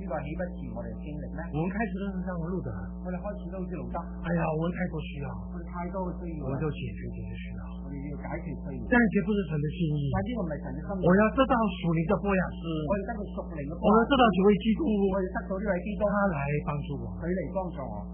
呢個豈不是我哋嘅經歷咩？ 我們開始都是這樣錄的。 我哋開始都好似路德， 哎呀，我們太多需要， 我哋太多嘅需要， 我就解決這些需要。 我哋要解決需要。 但這不是神的心意。 但呢個唔係神嘅心意。 我要得到屬靈的波亞斯， 我哋得到屬靈嘅波亞斯， 我要得到這位基督， 我哋得到呢位基督， 他來幫助我， 佢嚟幫助我。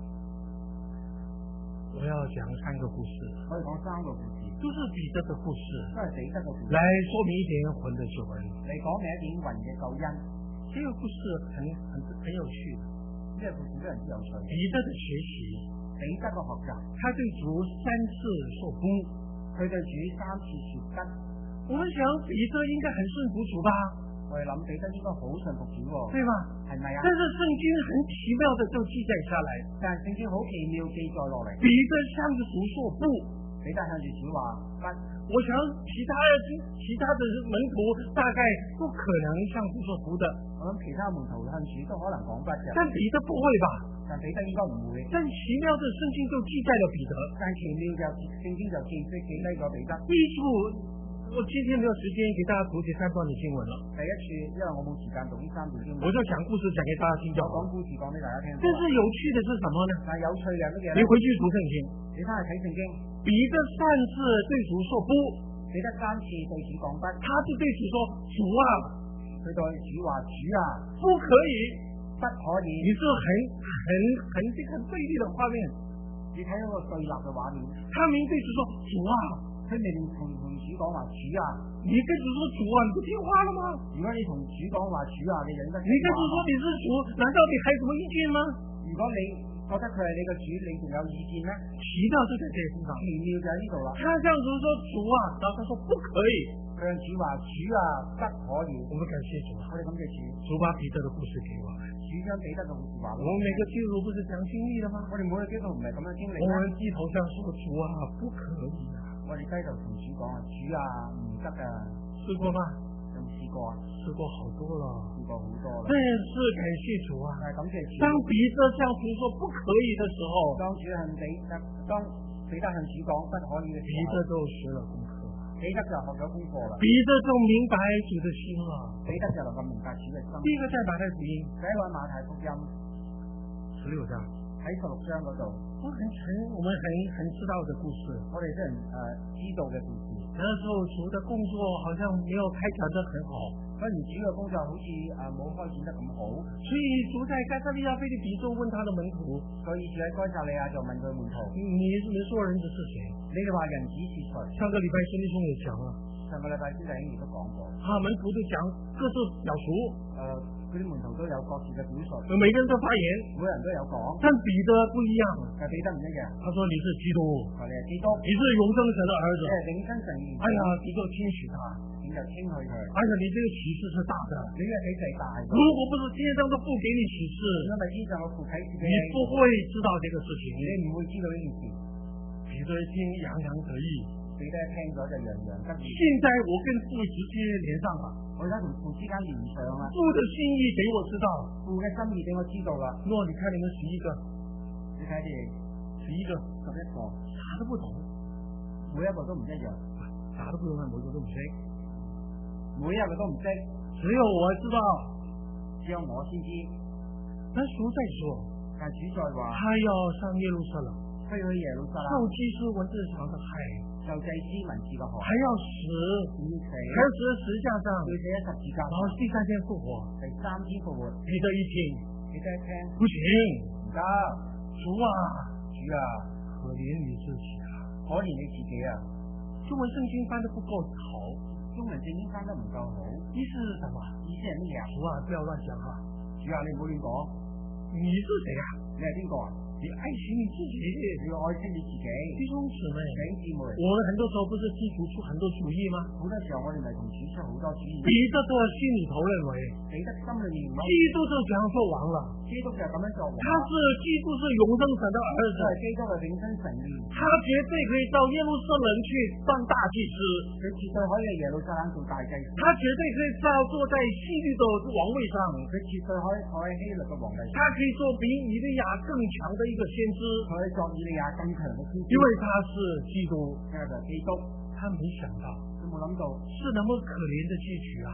我要講三個故事， 我哋講三個故事， 都是彼得的故事， 都係彼得嘅故事， 來說明一點魂的救恩。 嚟講明一點魂嘅救恩。 這個故事很很很有趣的， 呢個故事非常之有趣。 彼得的學習， 彼得嘅學習， 他對主三次說不， 佢對主三次說不。 我們想彼得應該很順服主吧？ 我哋諗彼得應該好順服主喎， 對吧？ 係咪啊？ 但是聖經很奇妙的就記載下來， 但係聖經好奇妙記載落嚟。 彼得向着主說不， 彼得向住主話不。 我想其他其他的門徒大概不可能向主說不的。 我諗其他門徒向主都可能講不嘅， 但彼得不會吧？ 但彼得應該唔會。 但奇妙的聖經就記載了彼得， 但奇妙就聖經就記記記低咗彼得。 第一處，我今天沒有時間給大家讀這三段的經文了。 第一處，因為我冇時間讀呢三段經文， 我就講故事講給大家聽就好。 講故事講俾大家聽。 但是有趣的是什麼呢？ 但係有趣嘅乜嘢咧？ 你回去讀聖經， 你翻去睇聖經。 彼得三次對主說不， 彼得三次對主講不， 他是對主說主啊， 佢對主話主啊， 不可以， 不可以。 你是很很很這個對立的畫面。 你睇到個對立嘅畫面， 他明對主說主啊， 佢明明同同主講話主啊， 你跟主說主啊，你不聽話了嗎？ 如果你同主講話主啊，你忍得？ 你跟主說你是主，難道你還有什麼意見嗎？ 如果你覺得佢係你嘅主，你仲有意見咩？ 奇妙就在這個地方， 奇妙就喺呢度啦。 他向主說主啊，然後他說不可以。 向主話主啊，不可以。 我們感謝主， 我哋感謝主， 主把彼得的故事給我們。 主將彼得嘅故事話我們每個基督徒不是講經歷的嗎？ 我哋每個基督徒唔係咁樣經歷咩？ 我們低頭向說主啊，不可以啊。 我哋低頭同主講啊，主啊，唔得啊。 試過嗎？ 有冇試過啊？ 試過好多了， 試過好多啦。 但是感謝主啊， 感謝主。 當彼得向主說不可以的時候， 當主向彼得當彼得向主講不可以嘅時候， 彼得就學了功課， 彼得就學咗功課啦。 彼得就明白主的心了， 彼得就能夠明白主嘅心。 第一個在馬太福音， 第一個馬太福音十六章， 喺十六章嗰度， 我很很我們很很知道的故事， 我哋都人誒知道嘅故事。 那時候主的工作好像沒有開展得很好， 嗰陣主嘅工作好似誒冇開展得咁好， 所以主在該撒利亞腓立比就問他的門徒， 所以主喺該撒利亞就問佢門徒： 你你說人子是誰？ 你哋話人子是誰？ 上個禮拜孫弟兄也講了， 上個禮拜先弟兄亦都講過， 他門徒都講各自表述， 誒嗰啲門徒都有各自嘅表述， 每個人都發言， 每人都有講， 但彼得不一樣， 但彼得唔一樣。 他說你是基督， 佢哋係基督， 你是永生神的兒子， 即係永生神。 哎呀，你就聽取他， 你就聽佢佢。 而且你這個啟示是大的， 你嘅啟示係大嘅。 如果不是天上的父給你啟示， 因為天上嘅父啟示俾你不會知道這個事情， 你唔會知道呢件事。 彼得一聽洋洋得意， 彼得聽咗就洋洋得意。 現在我跟父直接連上了， 我而家同父之間連上啦。 父的心意給我知道， 父嘅心意俾我知道啦。 喏，你看你們十一個， 你睇你十一個， 十一個， 啥都不同， 每一個都唔一樣， 啥都不同，每個都唔識， 每一個都唔識， 只有我知道， 只有我先知。 但主在說， 但主在話， 他要上耶路撒冷， 飛去耶路撒冷， 受祭司文字上的害， 受祭司文字嘅害， 還要死， 要死， 還要死在十字架上， 要死喺十字架， 然後第三天復活。 第三天復活。 彼得一聽， 彼得一聽， 不行， 唔得， 主啊， 主啊， 可憐你自己啊， 可憐你自己啊。 中文聖經翻得不夠好， 中文聖經翻得唔夠好， 意思是什麼？ 意思係乜嘢啊？ 主啊，不要亂講啊！ 主啊，你唔好亂講。 你是誰啊？ 你係邊個啊？ 你愛惜你自己， 你要愛惜你自己。 弟兄姊妹， 弟兄姊妹， 我們很多時候不是基督出很多主意嗎？ 好多時候我哋咪同主出好多主意。 彼得的心裏頭認為， 彼得心裏面基督就這樣做完了， 基督就咁樣做。 他是基督是永生神的兒子， 基督係永生神兒， 他絕對可以到耶路撒冷去當大祭司， 佢絕對可以喺耶路撒冷做大祭司， 他絕對可以坐坐在希律的王位上， 佢絕對可以坐喺希律嘅皇帝上， 他可以做比以利亞更強的一個先知， 佢可以作以利亞更強嘅先知， 因為他是基督， 佢就係基督。 他沒想到佢冇諗到是那麼可憐的結局啊！ 係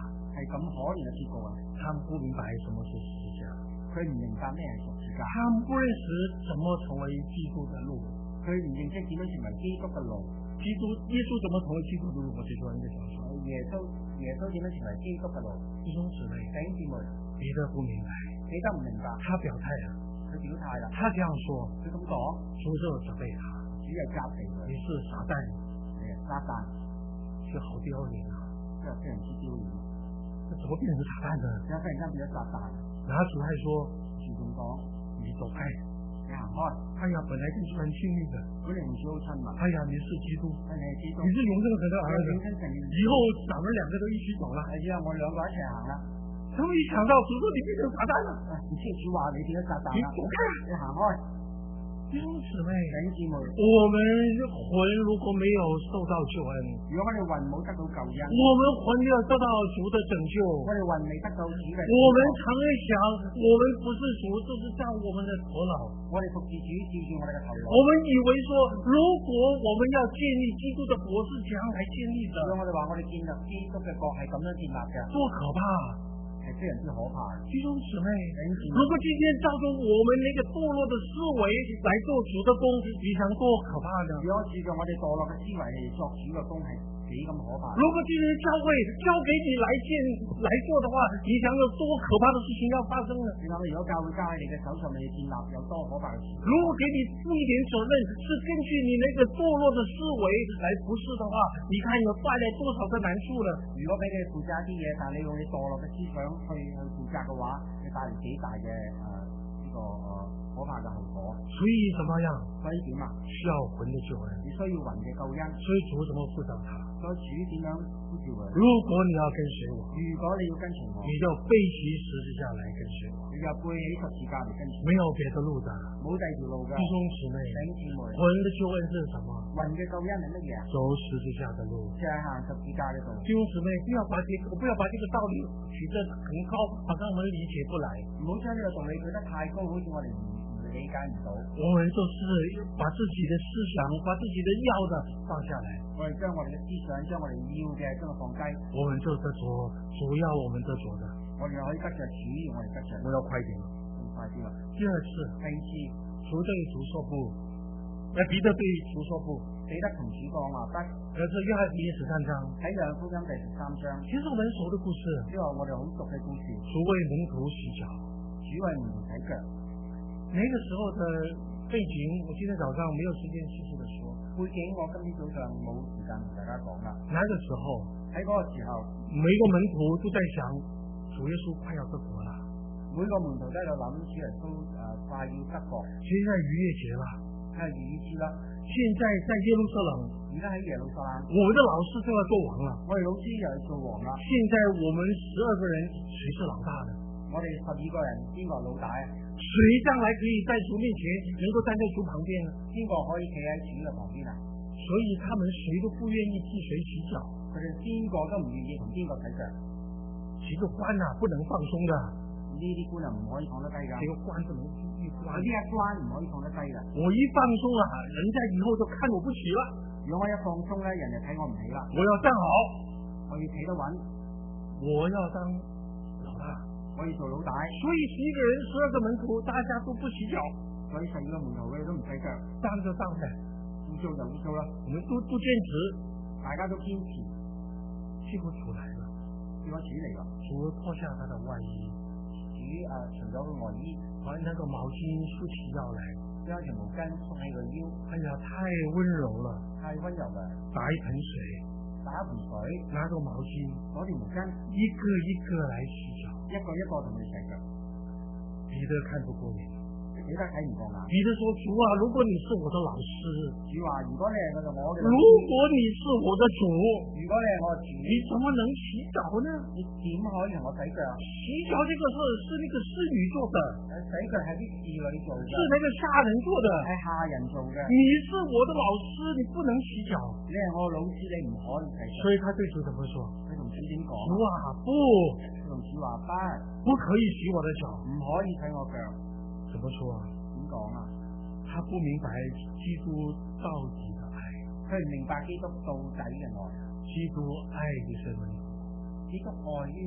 咁可憐嘅結果啊！ 他們不明白什麼是十字架， 佢唔明白咩係十字架， 他們不認識怎麼成為基督的路， 佢唔認識點樣成為基督嘅路。 基督耶穌怎麼成為基督的路？我最喜歡一個小說。 耶穌耶穌點樣成為基督嘅路？ 弟兄姊妹， 弟兄姊妹， 彼得不明白， 彼得唔明白， 他表態了， 佢表態啦， 他這樣說， 佢咁講， 主就責備他， 主係責備佢， 你是撒旦， 你係撒旦， 是好丟臉啊！ 真係非常之丟臉。 這怎麼變成撒旦呢？ 而家忽然間變咗撒旦， 然後主還說， 主咁講， 你走開， 你行開。 哎呀，本來跟主很親密的， 本嚟唔算好親密， 哎呀，你是基督， 你係基督， 你是永生神的兒子， 永生神， 以後咱們兩個都一起走了。 係之後我哋兩個一齊行啦。 他們一想到主說你變成撒旦了， 唔知主話你變咗撒旦啦， 你走開， 你行開。 弟兄姊妹， 弟兄姊妹， 我們魂如果沒有受到救恩， 如果我哋魂冇得到救恩， 我們魂沒有得到主的拯救， 我哋魂未得到主嘅， 我們常常想，我們不是主，這是照我們的頭腦。 我哋服侍主，照住我哋嘅頭腦。 我們以為說，如果我們要建立基督的國是這樣來建立的， 如果我哋話我哋建立基督嘅國係咁樣建立嘅， 多可怕！ 係非常之可怕。 弟兄姊妹，如果今天照着我們那個墮落的思維來做主的工，你想多可怕呢？ 如果照着我哋墮落嘅思維嚟作主嘅工，係幾咁可怕？ 如果今天教會交給你來建來做的話，你想有多可怕的事情要發生呢？ 你諗，如果教會交喺你嘅手上面建立，有多可怕嘅事？ 如果給你負一點責任，是根據你那個墮落的思維來服侍的話，你看有帶來多少的難處呢？ 如果俾你負責一啲嘢，但係你用你墮落嘅思想去去負責嘅話，你帶嚟幾大嘅誒呢個誒、呃、可怕嘅後果。 所以怎麼樣？ 所以點啊？ 需要魂的救恩， 你需要魂嘅救恩。 所以主怎麼輔導他？ 所以主點樣呼召佢？ 如果你要跟隨我， 如果你要跟隨我， 你就背起十字架來跟隨我。 你就背起十字架嚟跟隨我。 沒有別的路的， 冇第二條路㗎。 弟兄姊妹， 弟兄姊妹， 魂的救恩是什麼？ 魂嘅救恩係乜嘢啊？ 走十字架的路。 就係行十字架嘅道。 弟兄姊妹，不要把這個，不要把這個道理舉得很高，好像我們理解不來。 唔好將呢個道理舉得太高，好似我哋唔唔理解唔到。 我們都是把自己的思想，把自己的要的放下來。 我哋將我哋嘅思想，將我哋要嘅將佢放低。 我們就得着主要我們得着的。 我哋可以得着主要我哋得着。 我要快點了， 快啲啦！ 第二次， 第二次， 主對主說不，誒彼得對主說不， 彼得同主講話得。 這是約翰福音十三章， 喺約翰福音第十三章。 其實我們熟的故事， 呢個我哋好熟嘅故事。 主為門徒洗腳， 主為門徒洗腳。 那個時候的背景，我今天早上沒有時間細細的說。 背景我今天早上冇時間同大家講啦。 那個時候， 喺嗰個時候， 每個門徒都在想，主耶穌快要得國了。 每個門徒都喺度諗，主耶穌誒快要得國。 現在逾越節了， 係逾越節啦。 現在在耶路撒冷， 而家喺耶路撒冷， 我們的老師就要做王了。 我哋老師又係做王啦。 現在我們十二個人，誰是老大呢？ 我哋十二個人，邊個老大啊？ 誰將來可以在主面前能夠站在主旁邊呢？ 邊個可以企喺主嘅旁邊啊？ 所以他們誰都不願意替誰洗腳。 佢哋邊個都唔願意同邊個洗腳。 這個關啊，不能放鬆的。 呢啲關啊，唔可以放得低噶。 這個關不能一關。 呢一關唔可以放得低噶。 我一放鬆啊，人家以後就看我不起了。 如果我一放鬆咧，人就睇我唔起啦。 我要站好， 我要企得穩， 我要當老大， 我要做老大。 所以十一個人、十二個門徒，大家都不洗腳。 所以十二個門徒佢哋都唔洗腳， 當就當呗， 污糟就污糟啦。 我們都都堅持， 大家都堅持。 結果主來了， 結果主嚟啦， 主脫下他的外衣， 主誒除咗個外衣， 把那個毛巾束起腰來， 將條毛巾束喺個腰。 哎呀，太溫柔了， 太溫柔啦！ 打一盆水， 打一盆水， 拿個毛巾， 攞條毛巾， 一個一個來洗腳， 一個一個同佢洗腳。 彼得看不過眼。 彼得睇唔過眼。 彼得說：主啊，如果你是我的老師， 主話：如果你係我就我嘅。 如果你是我的主， 如果你係我主， 你怎麼能洗腳呢？ 你點可以同我洗腳？ 洗腳這個事是那個侍女做的， 洗腳係啲侍女做嘅， 是那個下人做的， 係下人做嘅。 你是我的老師，你不能洗腳。 你係我老師，你唔可以洗腳。 所以他對主怎麼說？ 佢同主點講？ 主啊，不， 佢同主話不， 不可以洗我的腳， 唔可以洗我腳。 怎麼說啊？ 點講啊？ 他不明白基督到底的愛， 佢唔明白基督到底嘅愛。 基督愛的是門徒， 基督愛於門徒。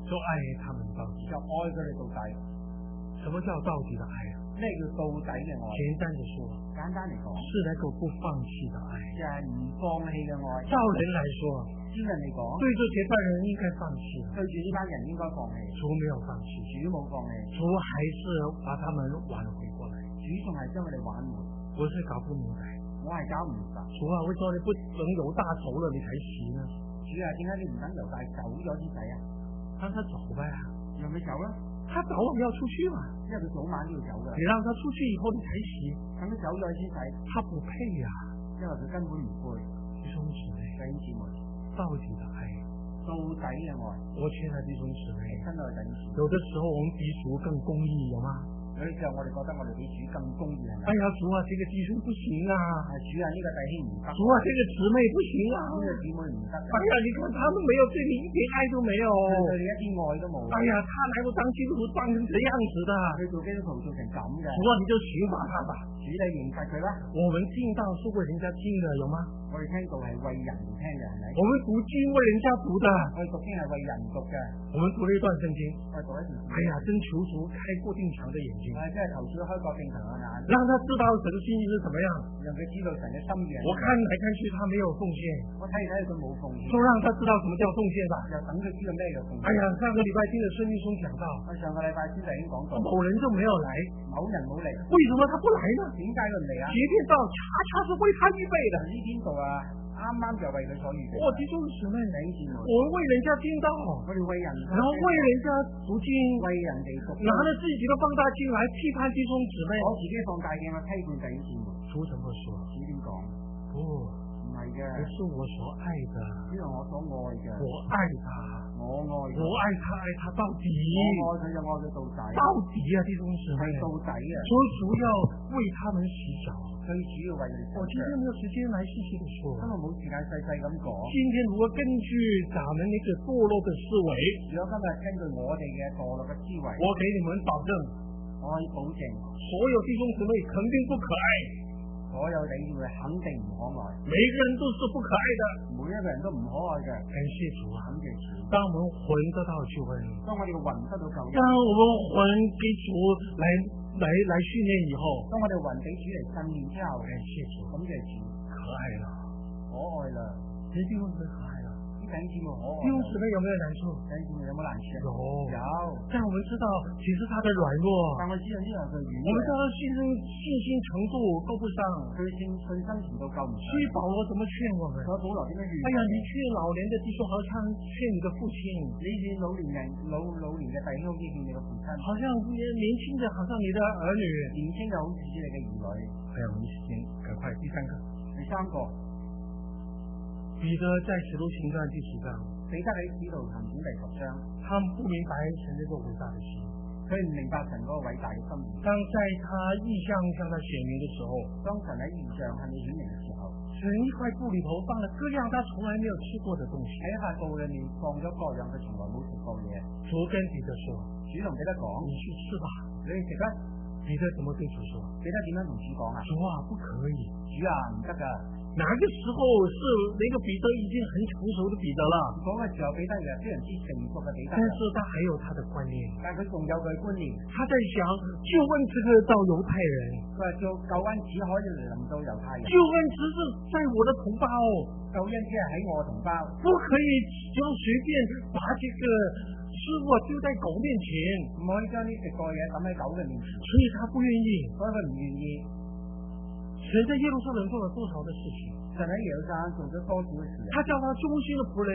就愛他們到底。 就愛佢哋到底。 什麼叫到底的愛啊？ 咩叫到底嘅愛？ 簡單的說， 簡單嚟講， 是那個不放棄的愛。 就係唔放棄嘅愛。 照人來說， 專人嚟講， 對這這班人應該放棄， 對住呢班人應該放棄。 主沒有放棄， 主冇放棄， 主還是把他們挽回過來。 主仲係將佢哋挽回。 我是搞不明白， 我係搞唔明白。 主啊，為什麼你不等猶大走了你才洗呢？ 主啊，點解你唔等猶大走咗先洗啊？ 讓他走唄， 讓佢走啦。 他早晚要出去嘛， 因為佢早晚都要走噶。 你讓他出去以後你才洗， 等佢走咗先洗， 他不配呀、啊。 因為佢根本唔配。 弟兄姊妹， 弟兄姊妹， 到底的愛， 到底嘅愛。 我親愛的弟兄姊妹， 親愛的弟兄姊妹， 有的時候我們比主更公義，有嗎？ 有啲時候我哋覺得我哋比主更公義係咪？ 哎呀，主啊，這個弟兄不行啊！ 主啊，呢個弟兄唔得。 主啊，這個姊妹不行啊！ 呢個姊妹唔得。 哎呀，你看他們沒有對你一點愛都沒有。 對你一啲愛都冇。 哎呀，他來到當基督徒當成這樣子的。 佢做基督徒做成咁嘅。 主啊，你就刑罰他吧。 主你刑罰佢啦。 我們聽到是為人家聽的，有嗎？ 我哋聽到係為人聽嘅，係咪？ 我們讀經為人家讀的。 我哋讀經係為人讀嘅。 我們讀了一段聖經。 我哋讀一段。 哎呀，真求主開過定強的眼睛。 係即係求主開過定強嘅眼， 讓他知道神的心意是怎麼樣。 讓佢知道神嘅心意。 我看來看去他沒有奉獻。 我睇嚟睇去佢冇奉獻。 就讓他知道什麼叫奉獻吧。 就等佢知道咩叫奉獻。 哎呀，上個禮拜聽了孫弟兄講到。 我上個禮拜先就已經講到。 某人就沒有來。 某人冇嚟。 為什麼他不來呢？ 點解佢唔嚟啊？ 這天到恰恰是為他預備的。 呢天到啊，啱啱就為佢所預備。 我弟兄姊妹， 我們為人家聽到， 我哋為人， 然後為人家讀經， 為人哋讀， 拿着自己的放大鏡來批判弟兄姊妹。 我自己放大鏡去批判弟兄姊妹。 主怎麼說？ 主點講？ 不， 唔係嘅， 不是我所愛的， 呢個我所愛嘅。 我愛他， 我愛， 我愛他，愛他到底。 我愛佢就愛佢到底。 到底啊，弟兄姊妹， 到底啊！ 所以主要為他們洗腳。 最主要為佢哋。 我今天沒有時間來細細的說。 今日冇時間細細咁講。 今天如果根據咱們那個墮落的思維， 如果今日根據我哋嘅墮落嘅思維， 我給你們保證， 我可以保證， 所有弟兄姊妹肯定不可愛。 所有弟兄姊妹肯定唔可愛。 每個人都是不可愛的， 每一個人都唔可愛嘅。 感謝主啊！ 感謝主。 當我們魂得到救恩， 當我哋嘅魂得到救恩， 當我們魂給主來來來訓練以後， 當我哋魂俾主嚟訓練之後， 感謝主， 感謝主， 可愛了， 可愛啦， 你弟兄姊妹可愛了， 啲弟兄姊妹可愛。 弟兄姊妹有沒有難處？ 弟兄姊妹有冇難處？ 有， 有。 但我們知道，其實他的軟弱， 但我知道呢樣佢軟弱， 我們知道信心信心程度夠不上， 佢信信心程度夠唔上。 所以保羅怎麼勸我們？ 所以保羅點樣勸？ 哎呀，你勸老年的弟兄，好像勸你的父親； 你勸老年人老老年嘅弟兄，好似勸你嘅父親。 好像年輕的，好像你的兒女； 年輕就好似你嘅兒女。 哎呀，我們時間趕快，第三個， 第三個， 彼得在使徒行傳第十章， 彼得喺使徒行傳第十章， 他們不明白神這個偉大的心， 佢唔明白神嗰個偉大嘅心意。 當在他異象向他顯明的時候， 當神喺異象向你顯明嘅時候， 神一塊布裏頭放了各樣他從來沒有吃過的東西。 喺一塊布裏面放咗各樣佢從來冇食過嘅嘢。 主跟彼得說： 主同彼得講， 你去吃吧。 你食啦。 彼得怎麼對主說？ 彼得點樣同主講啊？ 主啊，不可以。 主啊，唔得噶。 哪個時候是那個彼得已經很成熟的彼得了？ 嗰個時候彼得係非常之成熟嘅彼得。 但是他還有他的觀念。 但佢仲有佢觀念。 他在想救恩只可以到猶太人。 佢話做救恩只可以臨到猶太人。 救恩只是在我的同胞。 救恩只係喺我同胞。 不可以就隨便把這個食物丟在狗面前。 唔可以將呢食過嘢抌喺狗嘅面前。 所以他不願意。 所以佢唔願意。 神在耶路撒冷做了多少的事情？ 神喺耶路撒冷做咗多少嘅事？ 他叫他忠心的僕人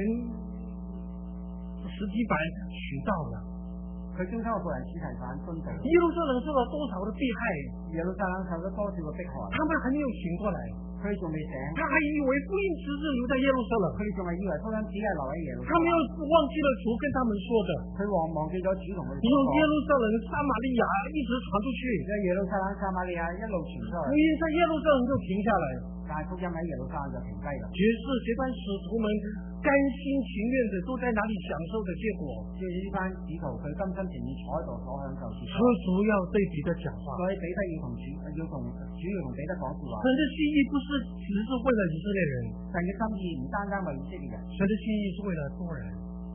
司提反尋到了， 佢忠心嘅僕人司提反殉道。 耶路撒冷受了多少的迫害？ 耶路撒冷受咗多少嘅迫害？ 他們還沒有醒過來， 佢仲未醒。 他還以為福音只是留在耶路撒冷， 佢仲係以為福音只係留喺耶路撒冷。 他沒有忘記了主跟他們說的， 佢忘忘記咗主同佢哋講。 從耶路撒冷、撒瑪利亞一直傳出去， 在耶路撒冷、撒瑪利亞一路傳出去。 福音在耶路撒冷就停下來， 但係福音喺耶路撒冷就停低啦。 只是這班使徒們甘心情願的都在那裏享受的結果。 即係呢班使徒佢甘心情願坐喺度所享受。 所以主要對彼得講話， 所以彼得要同主要同主要同彼得講說話。 神的心意不是只是為了以色列人， 神嘅心意唔單單為以色列人， 神的心意是為了多人。 神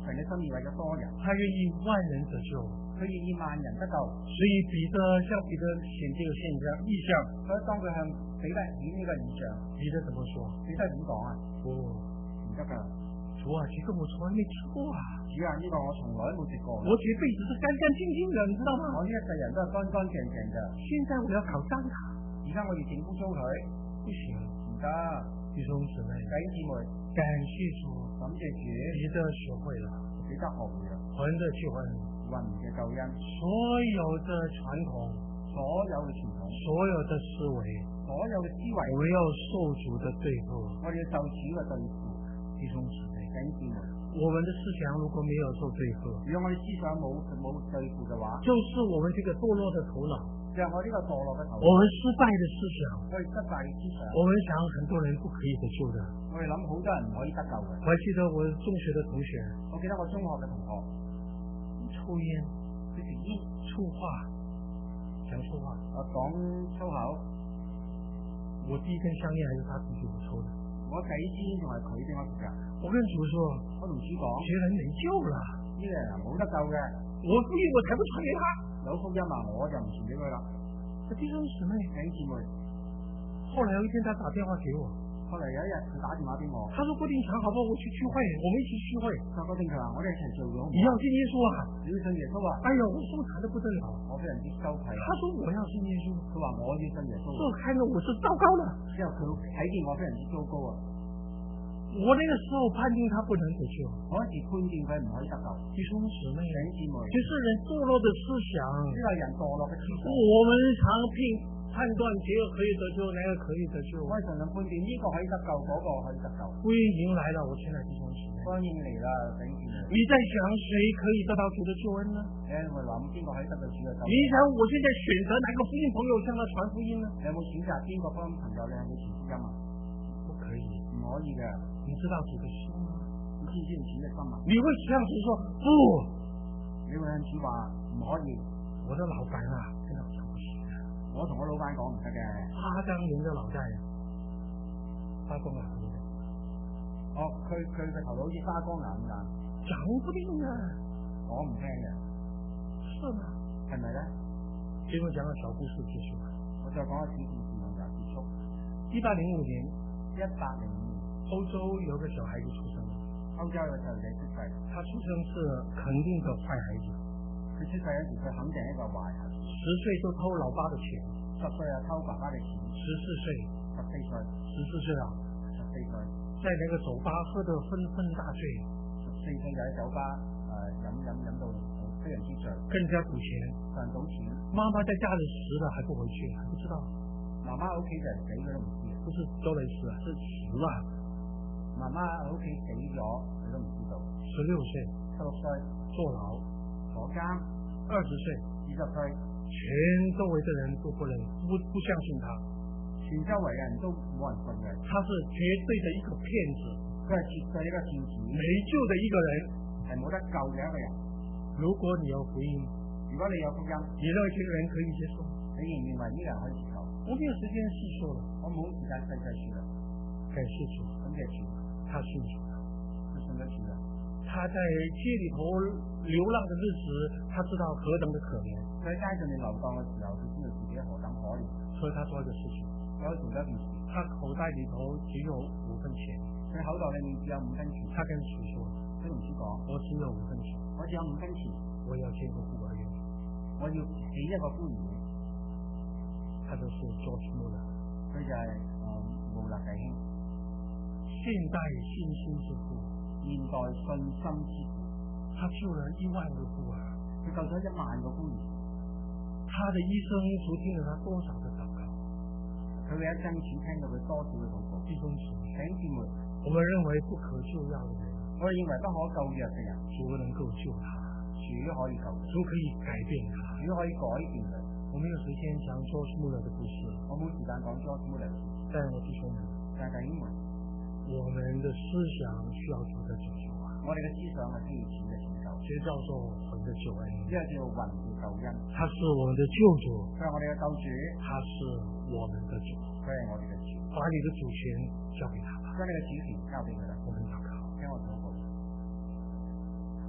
神嘅心意為咗多人， 他愿意万人得救。 佢願意萬人得救。 所以彼得向彼得显这个现象意象， 所以當佢向彼得顯呢個異象， 彼得怎么说？ 彼得點講啊？ 不， 唔得㗎， 主啊，这个我从来没吃过啊！ 主啊，呢個我從來冇食過。 我这辈子是干干净净的，你知道吗？ 我呢一世人都係乾乾淨淨嘅。 现在我要搞脏它， 而家我要整污糟佢， 不行。 唔得。 弟兄姊妹， 弟兄姊妹， 感谢主， 感謝主， 彼得学会了， 彼得學會啦， 魂的救恩， 魂嘅救恩， 所有的传统， 所有嘅傳統， 所有的思维， 所有嘅思維， 我要受主的对付。 我哋要受主嘅對付。 弟兄姊妹， 弟兄姊妹， 我们的思想如果没有受对付， 如果我哋思想冇冇對付嘅話， 就是我們這個墮落的頭腦， 就係我呢個墮落嘅頭腦， 我們失敗的思想， 我哋失敗嘅思想， 我們想很多人不可以得救的。 我哋諗好多人唔可以得救嘅。 我還記得我中學的同學， 我記得我中學嘅同學抽煙， 佢食煙、 粗話，講粗話， 我講粗口。 我第一根香煙還是他自己抽的。 我第一支煙仲係佢俾我食㗎。 我跟主說， 我同主講， 這人沒救了， 呢個人冇得救嘅。 我福音我才不傳給他。 有福音啊，我就唔傳俾佢啦。 弟兄姊妹， 弟兄姊妹， 後來有一天他打電話給我， 後嚟有一日佢打電話俾我， 他說郭定強，好不好？我去聚會，我們一起聚會。 佢話郭定強，我哋一齊聚會好唔好？ 你要信耶穌啊？ 你要信耶穌啊？ 哎呀，我說慘得不得了， 我非常之羞愧。 他說我要信耶穌， 佢話我要信耶穌， 所以我看着我是糟糕的。 之後佢睇見我非常之糟糕啊！ 我那個時候判定他不能得救， 我一時判定佢唔可以得救。 弟兄姊妹， 弟兄姊妹， 這是人墮落的思想， 呢個人墮落嘅思想。 我們常評判斷這個可以得救，那個可以得救。 我係常常判斷呢個可以得救，嗰個可以得救。 福音已經來了，我親愛的弟兄姊妹， 歡迎嚟啦，弟兄姊妹。 你在想誰可以得到主的救恩呢？ 你有冇諗邊個可以得到主嘅救恩？ 你想我現在選擇哪個福音朋友向他傳福音呢？ 你有冇選擇邊個福音朋友你向佢傳福音啊？ 不可以， 唔可以嘅。 你知道主的心嗎？ 你知唔知主嘅心啊？ 你會向主說不？ 你會向主話唔可以？ 我的老闆啊，跟我講不行的。 我同我老闆講唔得嘅。 他當年的腦袋發光了， 哦，佢佢嘅頭腦好似花光眼咁， 講不定啊， 我唔聽嘅。 是嗎？ 係咪咧？ 結果講個小故事結束了。 我再講一次故事就結束。 一八零五年， 一八零五年， 歐洲有個小孩子出生， 歐洲有個細路仔出世， 他出生是肯定的壞孩子。 佢出世嗰時佢肯定係一個壞孩子， 十歲就偷老爸的錢， 十歲又偷爸爸嘅錢， 十四歲， 十四歲， 十四歲啊， 十四歲， 在那個酒吧喝得昏昏大醉， 十四歲就喺酒吧誒飲飲飲到非常之醉， 跟人家賭錢， 賺到錢， 媽媽在家裏死了還不回去，還不知道。 媽媽喺屋企就死佢都唔知， 不是都嚟死啊，是死了。 媽媽喺屋企死咗，佢都唔知道。 十六歲， 十六歲坐牢， 坐監， 二十歲， 二十歲， 全周圍的人都不能不不相信他， 全周圍嘅人都冇人信嘅。 他是絕對的一個騙子， 佢係絕對一個騙子， 沒救的一個人， 係冇得救嘅一個人。 如果你有福音， 如果你有福音， 你認為這個人可以接受？ 你認唔認為呢個人可以接受？ 我沒有時間細說了， 我冇時間細細說啦。 感謝主， 感謝主， 他信主了， 佢信咗主啦。 他在街裏頭流浪的日子，他知道何等的可憐。 佢喺街上面流蕩嘅時候，佢知道自己何等可憐， 所以他做一個事情， 所以做咗一件事。 他口袋裏頭只有五分錢， 佢口袋裏面只有五分錢。 他跟主說： 佢同主講： 我只有五分錢， 我只有五分錢， 我要建個孤兒院， 我要起一個孤兒院。 他就是 George Muller， 佢就係誒穆勒弟兄， 現代信心之父， 現代信心之父。 他救了一萬個孤兒， 佢救咗一萬個孤兒。 他的一生主聽了他多少個禱告， 佢嘅一生主聽到佢多少嘅禱告。 弟兄姊妹， 弟兄姊妹， 我們認為不可救藥的人， 我哋認為不可救藥嘅人， 主能夠救他， 主可以救佢， 主可以改變他， 主可以改變佢。 我沒有時間講 George Muller 的故事， 我冇時間講 George Muller 嘅故事。 但我弟兄們， 但係弟兄們， 我們的思想需要主的拯救啊！ 我哋嘅思想係需要主嘅拯救， 這叫做魂的救恩， 呢個叫做魂嘅救恩。 他是我們的救主， 佢係我哋嘅救主， 他是我們的主， 佢係我哋嘅主。 把你的主權交給他吧， 將你嘅主權交俾佢啦。 我們禱告。 聽我禱告。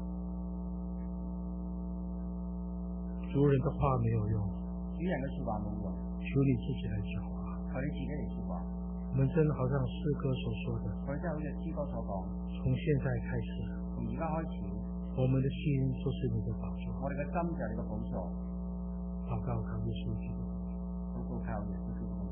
主人的话没有用， 主人嘅說話冇用， 求你自己来讲话。 求你自己嚟說話。 我们真的好像诗歌所说的， 我哋真係好似詩歌所講， 从现在开始， 從而家開始， 我们的心就是你的宝座。 我哋嘅心就係你嘅寶座。 祷告靠耶稣基督。 禱告靠耶穌基督。